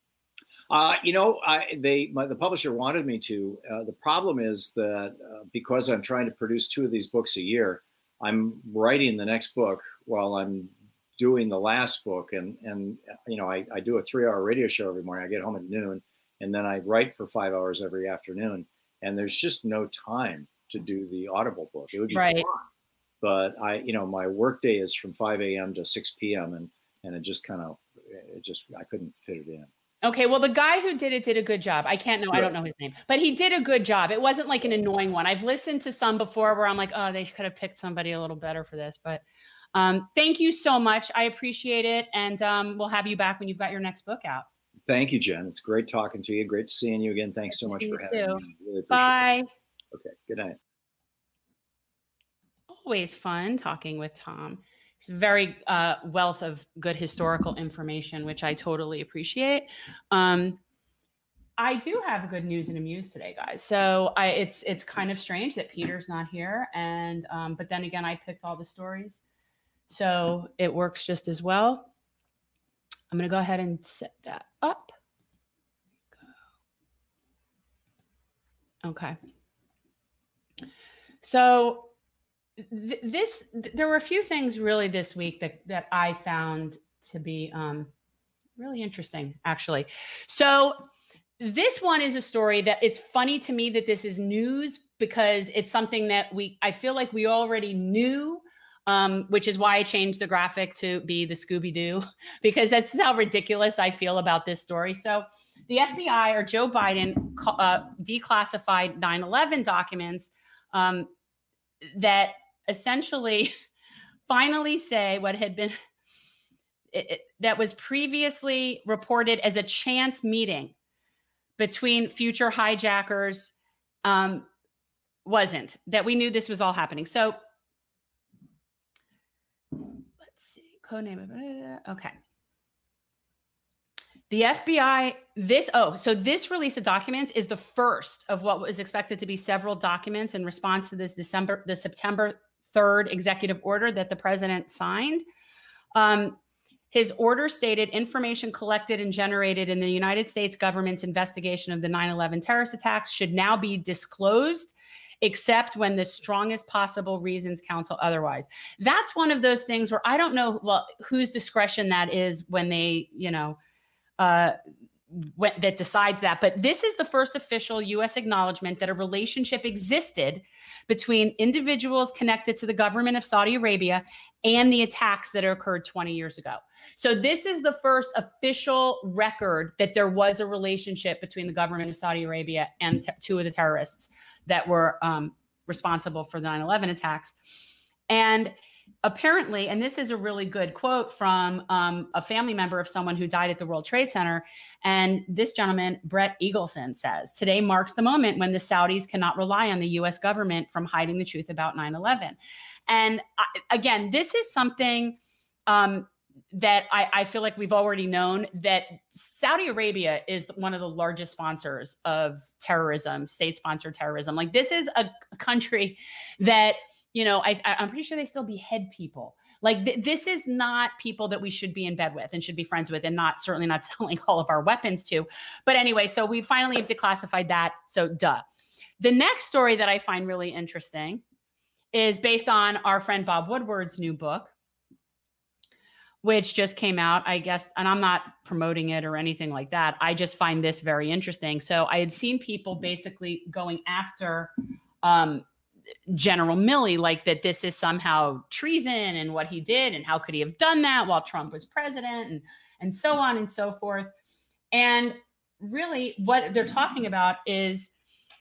[SPEAKER 3] Uh, you know, I, they my, the publisher wanted me to. Uh, the problem is that uh, because I'm trying to produce two of these books a year, I'm writing the next book while I'm doing the last book. And, and you know, I, I do a three hour radio show every morning. I get home at noon and then I write for five hours every afternoon. And there's just no time to do the Audible book. It would be
[SPEAKER 1] right.
[SPEAKER 3] fun. But I, you know, my work day is from five a m to six p m And, and it just kind of, it just, I couldn't fit it in.
[SPEAKER 1] Okay, well, the guy who did it did a good job. I can't know, right. I don't know his name, but he did a good job. It wasn't like an annoying one. I've listened to some before where I'm like, oh, they could have picked somebody a little better for this. But um, thank you so much. I appreciate it. And um, we'll have you back when you've got your next book out.
[SPEAKER 3] Thank you, Jen. It's great talking to you. Great seeing you again. Thanks so much for having
[SPEAKER 1] too.
[SPEAKER 3] me. Really appreciate
[SPEAKER 1] Bye.
[SPEAKER 3] it. Okay, good night.
[SPEAKER 1] Always fun talking with Tom. It's a very uh, wealth of good historical information, which I totally appreciate. Um, I do have good news and amuse today, guys. So I, it's it's kind of strange that Peter's not here, and um, but then again, I picked all the stories, so it works just as well. I'm gonna go ahead and set that up. Okay. So. Th this, th there were a few things really this week that, that I found to be um, really interesting, actually. So this one is a story that it's funny to me that this is news because it's something that we, I feel like we already knew, um, which is why I changed the graphic to be the Scooby-Doo, because that's how ridiculous I feel about this story. So the F B I or Joe Biden uh, declassified nine eleven documents um, that essentially finally say what had been, it, it, that was previously reported as a chance meeting between future hijackers, um, wasn't, that we knew this was all happening. So let's see, codename of it. Okay. The F B I, this, oh, so this release of documents is the first of what was expected to be several documents in response to this December, the September third executive order that the president signed. Um, His order stated information collected and generated in the United States government's investigation of the nine eleven terrorist attacks should now be disclosed, except when the strongest possible reasons counsel otherwise. That's one of those things where I don't know, well, whose discretion that is when they, you know, uh, when, that decides that. But this is the first official U S acknowledgement that a relationship existed between individuals connected to the government of Saudi Arabia and the attacks that occurred twenty years ago. So this is the first official record that there was a relationship between the government of Saudi Arabia and t- two of the terrorists that were um, responsible for the nine eleven attacks. And apparently, and this is a really good quote from um, a family member of someone who died at the World Trade Center. And this gentleman, Brett Eagleson, says, "Today marks the moment when the Saudis cannot rely on the U S government from hiding the truth about nine eleven. And I, again, this is something um, that I, I feel like we've already known, that Saudi Arabia is one of the largest sponsors of terrorism, state-sponsored terrorism. Like, this is a, a country that, you know, I, I'm pretty sure they still behead people. Like, th- this is not people that we should be in bed with and should be friends with, and not certainly not selling all of our weapons to. But anyway, so we finally have declassified that. So duh. The next story that I find really interesting is based on our friend Bob Woodward's new book, which just came out, I guess, and I'm not promoting it or anything like that. I just find this very interesting. So I had seen people basically going after um, General Milley, like that this is somehow treason and what he did, and how could he have done that while Trump was president, and, and so on and so forth. And really what they're talking about is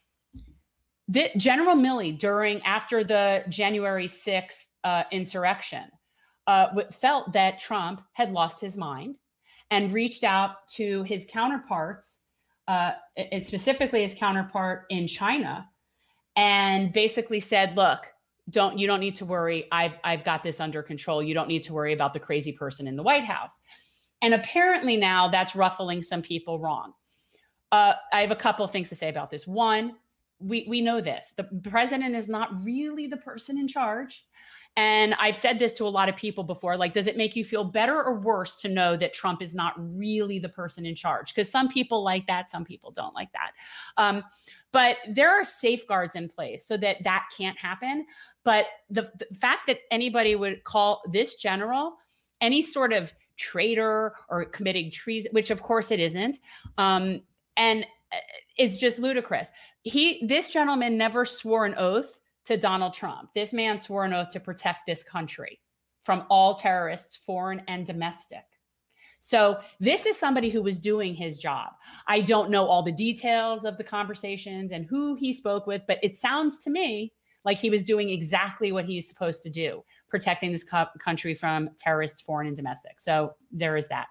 [SPEAKER 1] that General Milley, during, after the January sixth uh, insurrection, uh, felt that Trump had lost his mind and reached out to his counterparts, uh, and specifically his counterpart in China, and basically said, look, don't, you don't need to worry. I've, I've got this under control. You don't need to worry about the crazy person in the White House. And apparently now that's ruffling some people wrong. Uh, I have a couple of things to say about this. One, we, we know this. The president is not really the person in charge. And I've said this to a lot of people before, like, does it make you feel better or worse to know that Trump is not really the person in charge? Because some people like that, some people don't like that. Um, but there are safeguards in place so that that can't happen. But the, the fact that anybody would call this general any sort of traitor or committing treason, which of course it isn't, um, and it's just ludicrous. He, this gentleman never swore an oath to Donald Trump. This man swore an oath to protect this country from all terrorists, foreign and domestic. So this is somebody who was doing his job. I don't know all the details of the conversations and who he spoke with, but it sounds to me like he was doing exactly what he's supposed to do, protecting this co- country from terrorists, foreign and domestic. So there is that.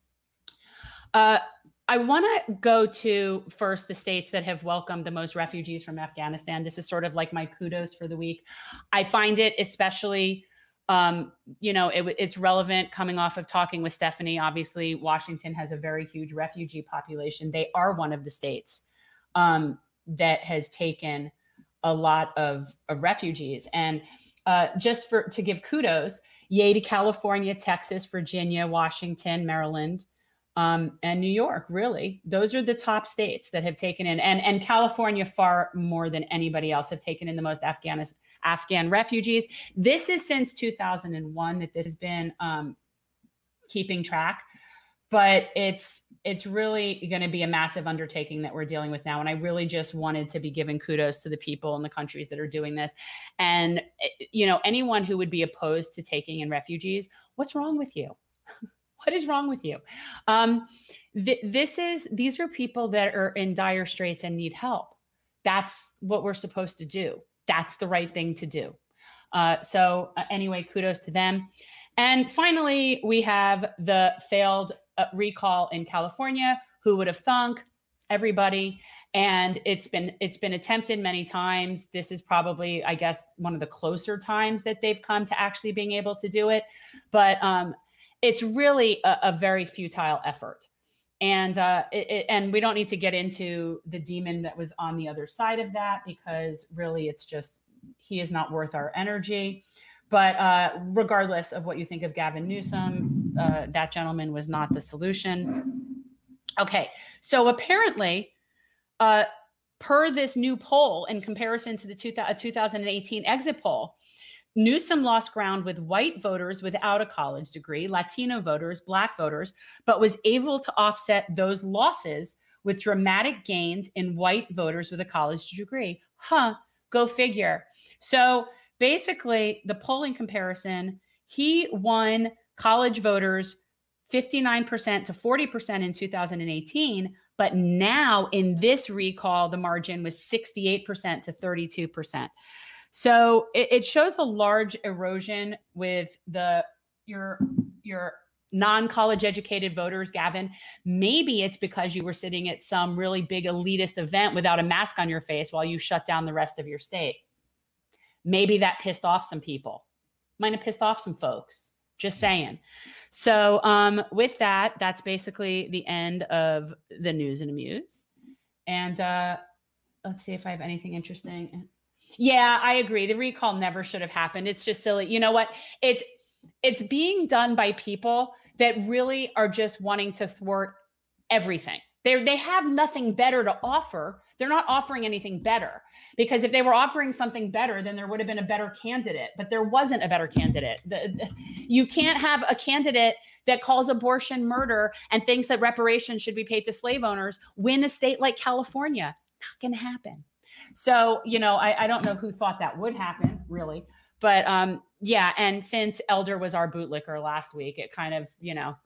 [SPEAKER 1] Uh, I want to go to first the states that have welcomed the most refugees from Afghanistan. This is sort of like my kudos for the week. I find it especially, um, you know, it, it's relevant coming off of talking with Stephanie. Obviously, Washington has a very huge refugee population. They are one of the states um, that has taken a lot of, of refugees. And uh, just for to give kudos, yay to California, Texas, Virginia, Washington, Maryland, Um, and New York, really. Those are the top states that have taken in, and, and California far more than anybody else have taken in the most Afghan, Afghan refugees. This is since two thousand one that this has been um, keeping track. but it's it's really going to be a massive undertaking that we're dealing with now. And I really just wanted to be giving kudos to the people in the countries that are doing this. And, you know, anyone who would be opposed to taking in refugees, what's wrong with you? What is wrong with you? Um, th- this is, these are people that are in dire straits and need help. That's what we're supposed to do. That's the right thing to do. Uh, so uh, anyway, kudos to them. And finally, we have the failed uh, recall in California. Who would have thunk? Everybody. And it's been it's been attempted many times. This is probably, I guess, one of the closer times that they've come to actually being able to do it. But um, it's really a, a very futile effort. And uh, it, it, and we don't need to get into the demon that was on the other side of that, because really it's just, he is not worth our energy. But uh, regardless of what you think of Gavin Newsom, uh, that gentleman was not the solution. Okay, so apparently, uh, per this new poll, in comparison to the two thousand eighteen exit poll, Newsom lost ground with white voters without a college degree, Latino voters, Black voters, but was able to offset those losses with dramatic gains in white voters with a college degree. Huh, go figure. So basically, the polling comparison, he won college voters fifty-nine percent to forty percent in two thousand eighteen, but now in this recall, the margin was sixty-eight percent to thirty-two percent. So it, it shows a large erosion with the your your non-college educated voters, Gavin. Maybe it's because you were sitting at some really big elitist event without a mask on your face while you shut down the rest of your state. Maybe that pissed off some people. Might have pissed off some folks. Just saying. So um, with that, that's basically the end of the news and amuse. And uh, let's see if I have anything interesting. Yeah, I agree. The recall never should have happened. It's just silly. You know what? It's it's being done by people that really are just wanting to thwart everything. They they have nothing better to offer. They're not offering anything better, because if they were offering something better, then there would have been a better candidate. But there wasn't a better candidate. The, the, you can't have a candidate that calls abortion murder and thinks that reparations should be paid to slave owners win a state like California. Not going to happen. So, you know, I, I don't know who thought that would happen, really. But um, yeah, and since Elder was our bootlicker last week, it kind of, you know,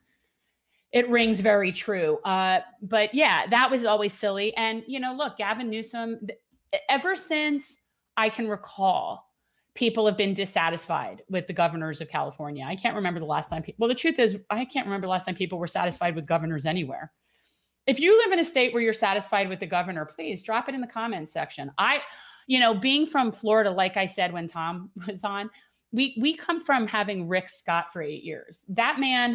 [SPEAKER 1] it rings very true. Uh, but yeah, that was always silly. And, you know, look, Gavin Newsom, ever since I can recall, people have been dissatisfied with the governors of California. I can't remember the last time. People, well, the truth is, I can't remember the last time people were satisfied with governors anywhere. If you live in a state where you're satisfied with the governor, please drop it in the comments section. I, you know, being from Florida, like I said when Tom was on, we we come from having Rick Scott for eight years. That man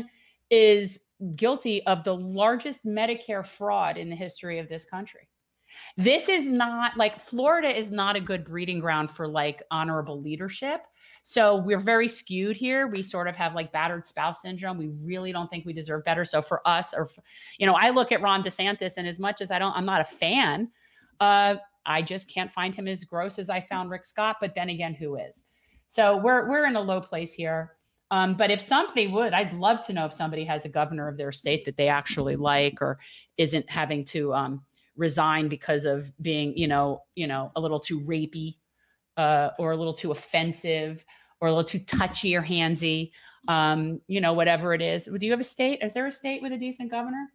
[SPEAKER 1] is guilty of the largest Medicare fraud in the history of this country. This is not like, Florida is not a good breeding ground for like honorable leadership. So we're very skewed here. We sort of have like battered spouse syndrome. We really don't think we deserve better. So for us, or, you know, I look at Ron DeSantis, and as much as I don't, I'm not a fan, uh, I just can't find him as gross as I found Rick Scott. But then again, who is? So we're, we're in a low place here. Um, but if somebody would, I'd love to know if somebody has a governor of their state that they actually like, or isn't having to um, resign because of being, you know, you know, a little too rapey, uh, or a little too offensive, or a little too touchy or handsy, um, you know, whatever it is. Do you have a state? Is there a state with a decent governor?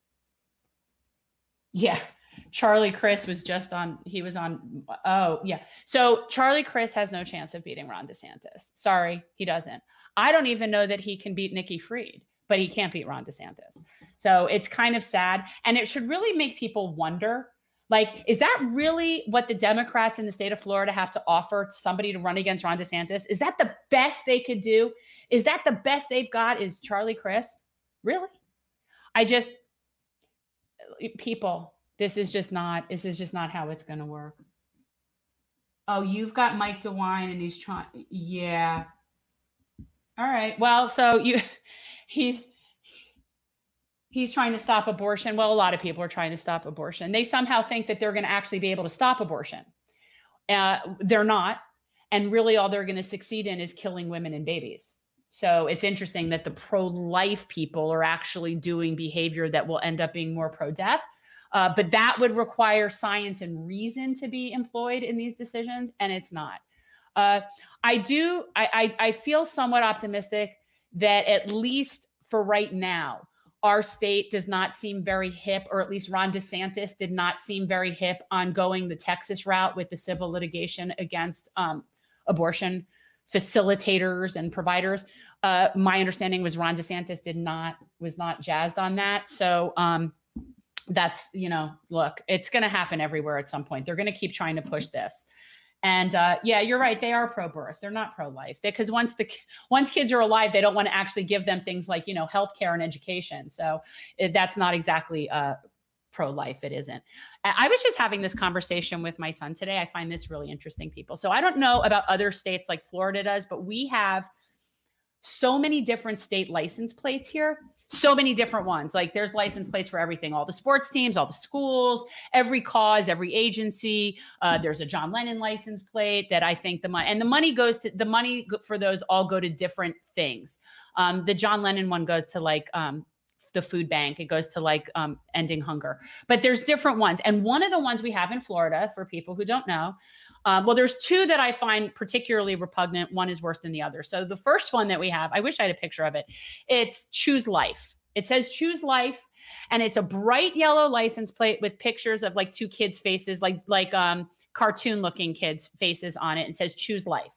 [SPEAKER 1] Yeah. Charlie Crist was just on, he was on, oh yeah. So Charlie Crist has no chance of beating Ron DeSantis. Sorry, he doesn't. I don't even know that he can beat Nikki Fried, but he can't beat Ron DeSantis. So it's kind of sad. And it should really make people wonder, like, is that really what the Democrats in the state of Florida have to offer to somebody to run against Ron DeSantis? Is that the best they could do? Is that the best they've got is Charlie Crist? Really? I just, people, this is just not, this is just not how it's going to work. Oh, you've got Mike DeWine and he's trying, yeah. All right. Well, so you, he's, he's trying to stop abortion. Well, a lot of people are trying to stop abortion. They somehow think that they're going to actually be able to stop abortion. Uh, they're not. And really all they're going to succeed in is killing women and babies. So it's interesting that the pro-life people are actually doing behavior that will end up being more pro-death. Uh, but that would require science and reason to be employed in these decisions, and it's not. Uh, I do, I, I, I feel somewhat optimistic that at least for right now, our state does not seem very hip, or at least Ron DeSantis did not seem very hip on going the Texas route with the civil litigation against um, abortion facilitators and providers. Uh, my understanding was Ron DeSantis did not, was not jazzed on that. So um, that's, you know, look, it's going to happen everywhere at some point. They're going to keep trying to push this. And uh, yeah, you're right. They are pro-birth. They're not pro-life. Because once the once kids are alive, they don't want to actually give them things like, you know, healthcare and education. So it, that's not exactly uh, pro-life. It isn't. I was just having this conversation with my son today. I find this really interesting, people. So I don't know about other states like Florida does, but we have so many different state license plates here. So many different ones. Like there's license plates for everything, all the sports teams, all the schools, every cause, every agency. Uh, there's a John Lennon license plate that I think the money, and the money goes to, the money for those all go to different things. Um, the John Lennon one goes to like um, the food bank. It goes to like um, ending hunger. But there's different ones. And one of the ones we have in Florida, for people who don't know, Um, well, there's two that I find particularly repugnant. One is worse than the other. So the first one that we have, I wish I had a picture of it. It's Choose Life. It says Choose Life, and it's a bright yellow license plate with pictures of like two kids' faces, like like um, cartoon looking kids' faces on it. It says Choose Life.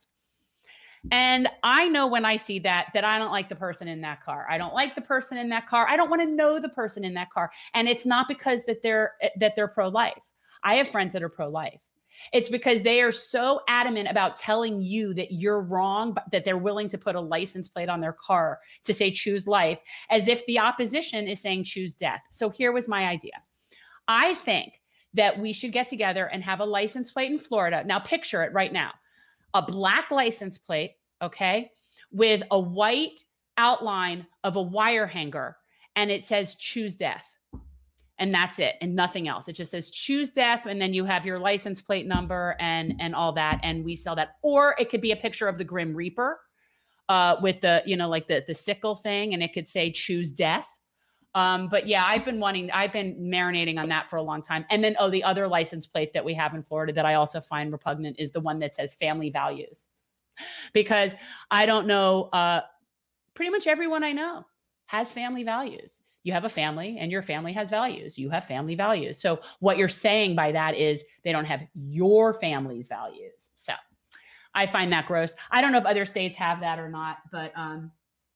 [SPEAKER 1] And I know when I see that, that I don't like the person in that car. I don't like the person in that car. I don't want to know the person in that car. And it's not because that they're that they're pro-life. I have friends that are pro-life. It's because they are so adamant about telling you that you're wrong, but that they're willing to put a license plate on their car to say Choose Life, as if the opposition is saying choose death. So here was my idea. I think that we should get together and have a license plate in Florida. Now picture it right now. A black license plate, okay, with a white outline of a wire hanger, and it says Choose Death. And that's it, and nothing else. It just says Choose Death, and then you have your license plate number and and all that, and we sell that. Or it could be a picture of the Grim Reaper uh, with the, you know, like the the sickle thing, and it could say Choose Death. Um, but yeah, I've been wanting, I've been marinating on that for a long time. And then, oh, the other license plate that we have in Florida that I also find repugnant is the one that says Family Values, because I don't know, uh, pretty much everyone I know has family values. You have a family and your family has values. You have family values. So what you're saying by that is they don't have your family's values. So I find that gross. I don't know if other states have that or not, but um,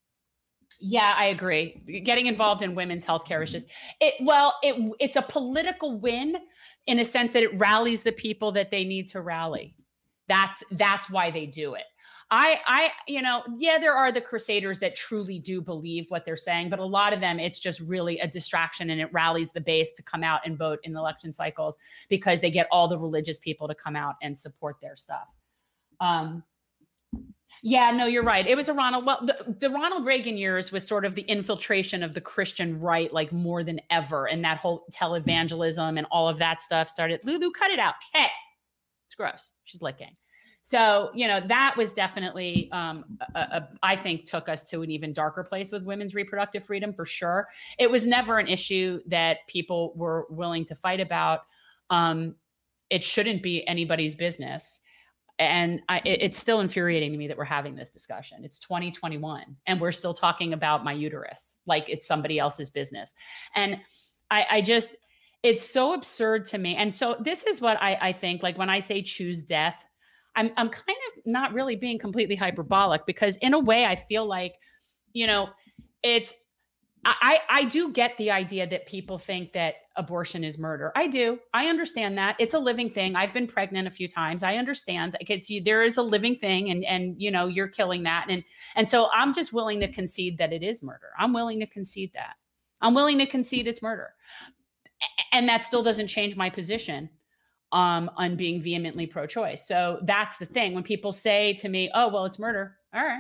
[SPEAKER 1] yeah, I agree. Getting involved in women's healthcare is just, it. well, it it's a political win in a sense that it rallies the people that they need to rally. That's that's why they do it. I, I, you know, yeah, there are the crusaders that truly do believe what they're saying, but a lot of them, it's just really a distraction, and it rallies the base to come out and vote in election cycles because they get all the religious people to come out and support their stuff. Um, yeah, no, you're right. It was a Ronald, well, the, the Ronald Reagan years was sort of the infiltration of the Christian right, like more than ever. And that whole televangelism and all of that stuff started. Lulu, cut it out. Hey, it's gross. She's licking. So, you know, that was definitely, um, a, a, I think, took us to an even darker place with women's reproductive freedom, for sure. It was never an issue that people were willing to fight about. Um, it shouldn't be anybody's business. And I, it, it's still infuriating to me that we're having this discussion. It's twenty twenty-one and we're still talking about my uterus like it's somebody else's business. And I, I just, it's so absurd to me. And so this is what I, I think, like when I say choose death, I'm, I'm kind of not really being completely hyperbolic, because in a way I feel like, you know, it's, I, I do get the idea that people think that abortion is murder. I do. I understand that. It's a living thing. I've been pregnant a few times. I understand that it's, there is a living thing, and, and, you know, you're killing that. And, and so I'm just willing to concede that it is murder. I'm willing to concede that. I'm willing to concede it's murder. And that still doesn't change my position um, on being vehemently pro-choice. So that's the thing. When people say to me, oh, well, it's murder. All right.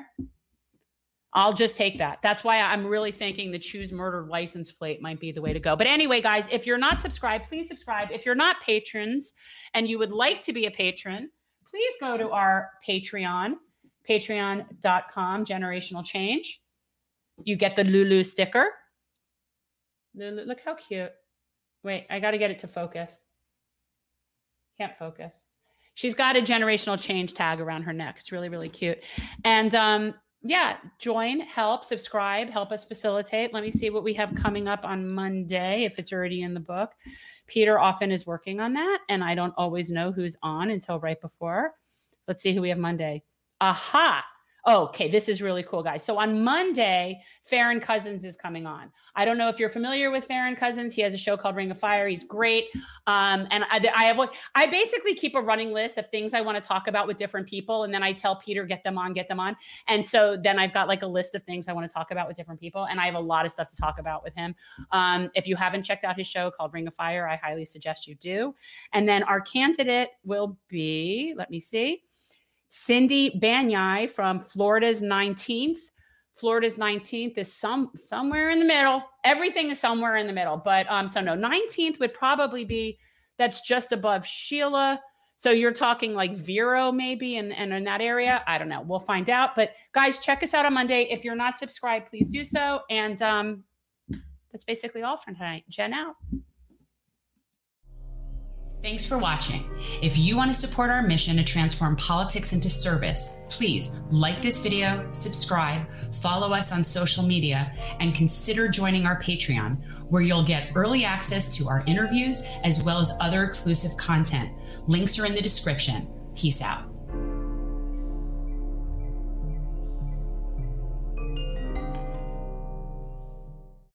[SPEAKER 1] I'll just take that. That's why I'm really thinking the choose murder license plate might be the way to go. But anyway, guys, if you're not subscribed, please subscribe. If you're not patrons and you would like to be a patron, please go to our Patreon, patreon dot com generational change. You get the Lulu sticker. Lulu, look how cute. Wait, I got to get it to focus. Can't focus. She's got a generational change tag around her neck. It's really, really cute. And um, yeah, join, help, subscribe, help us facilitate. Let me see what we have coming up on Monday, if it's already in the book. Peter often is working on that, and I don't always know who's on until right before. Let's see who we have Monday. Aha. Okay, this is really cool, guys. So on Monday, Farron Cousins is coming on. I don't know if you're familiar with Farron Cousins. He has a show called Ring of Fire. He's great. Um, and I, I have, I basically keep a running list of things I want to talk about with different people. And then I tell Peter, get them on, get them on. And so then I've got like a list of things I want to talk about with different people. And I have a lot of stuff to talk about with him. Um, if you haven't checked out his show called Ring of Fire, I highly suggest you do. And then our candidate will be, let me see, Cindy Banyai from Florida's nineteenth. Florida's nineteenth is some somewhere in the middle. Everything is somewhere in the middle. But um, so no, nineteenth would probably be, that's just above Sheila. So you're talking like Vero maybe and, and in that area. I don't know. We'll find out. But guys, check us out on Monday. If you're not subscribed, please do so. And um, that's basically all for tonight. Jen out. Thanks for watching. If you want to support our mission to transform politics into service, please like this video, subscribe, follow us on social media, and consider joining our Patreon, where you'll get early access to our interviews as well as other exclusive content. Links are in the description. Peace out.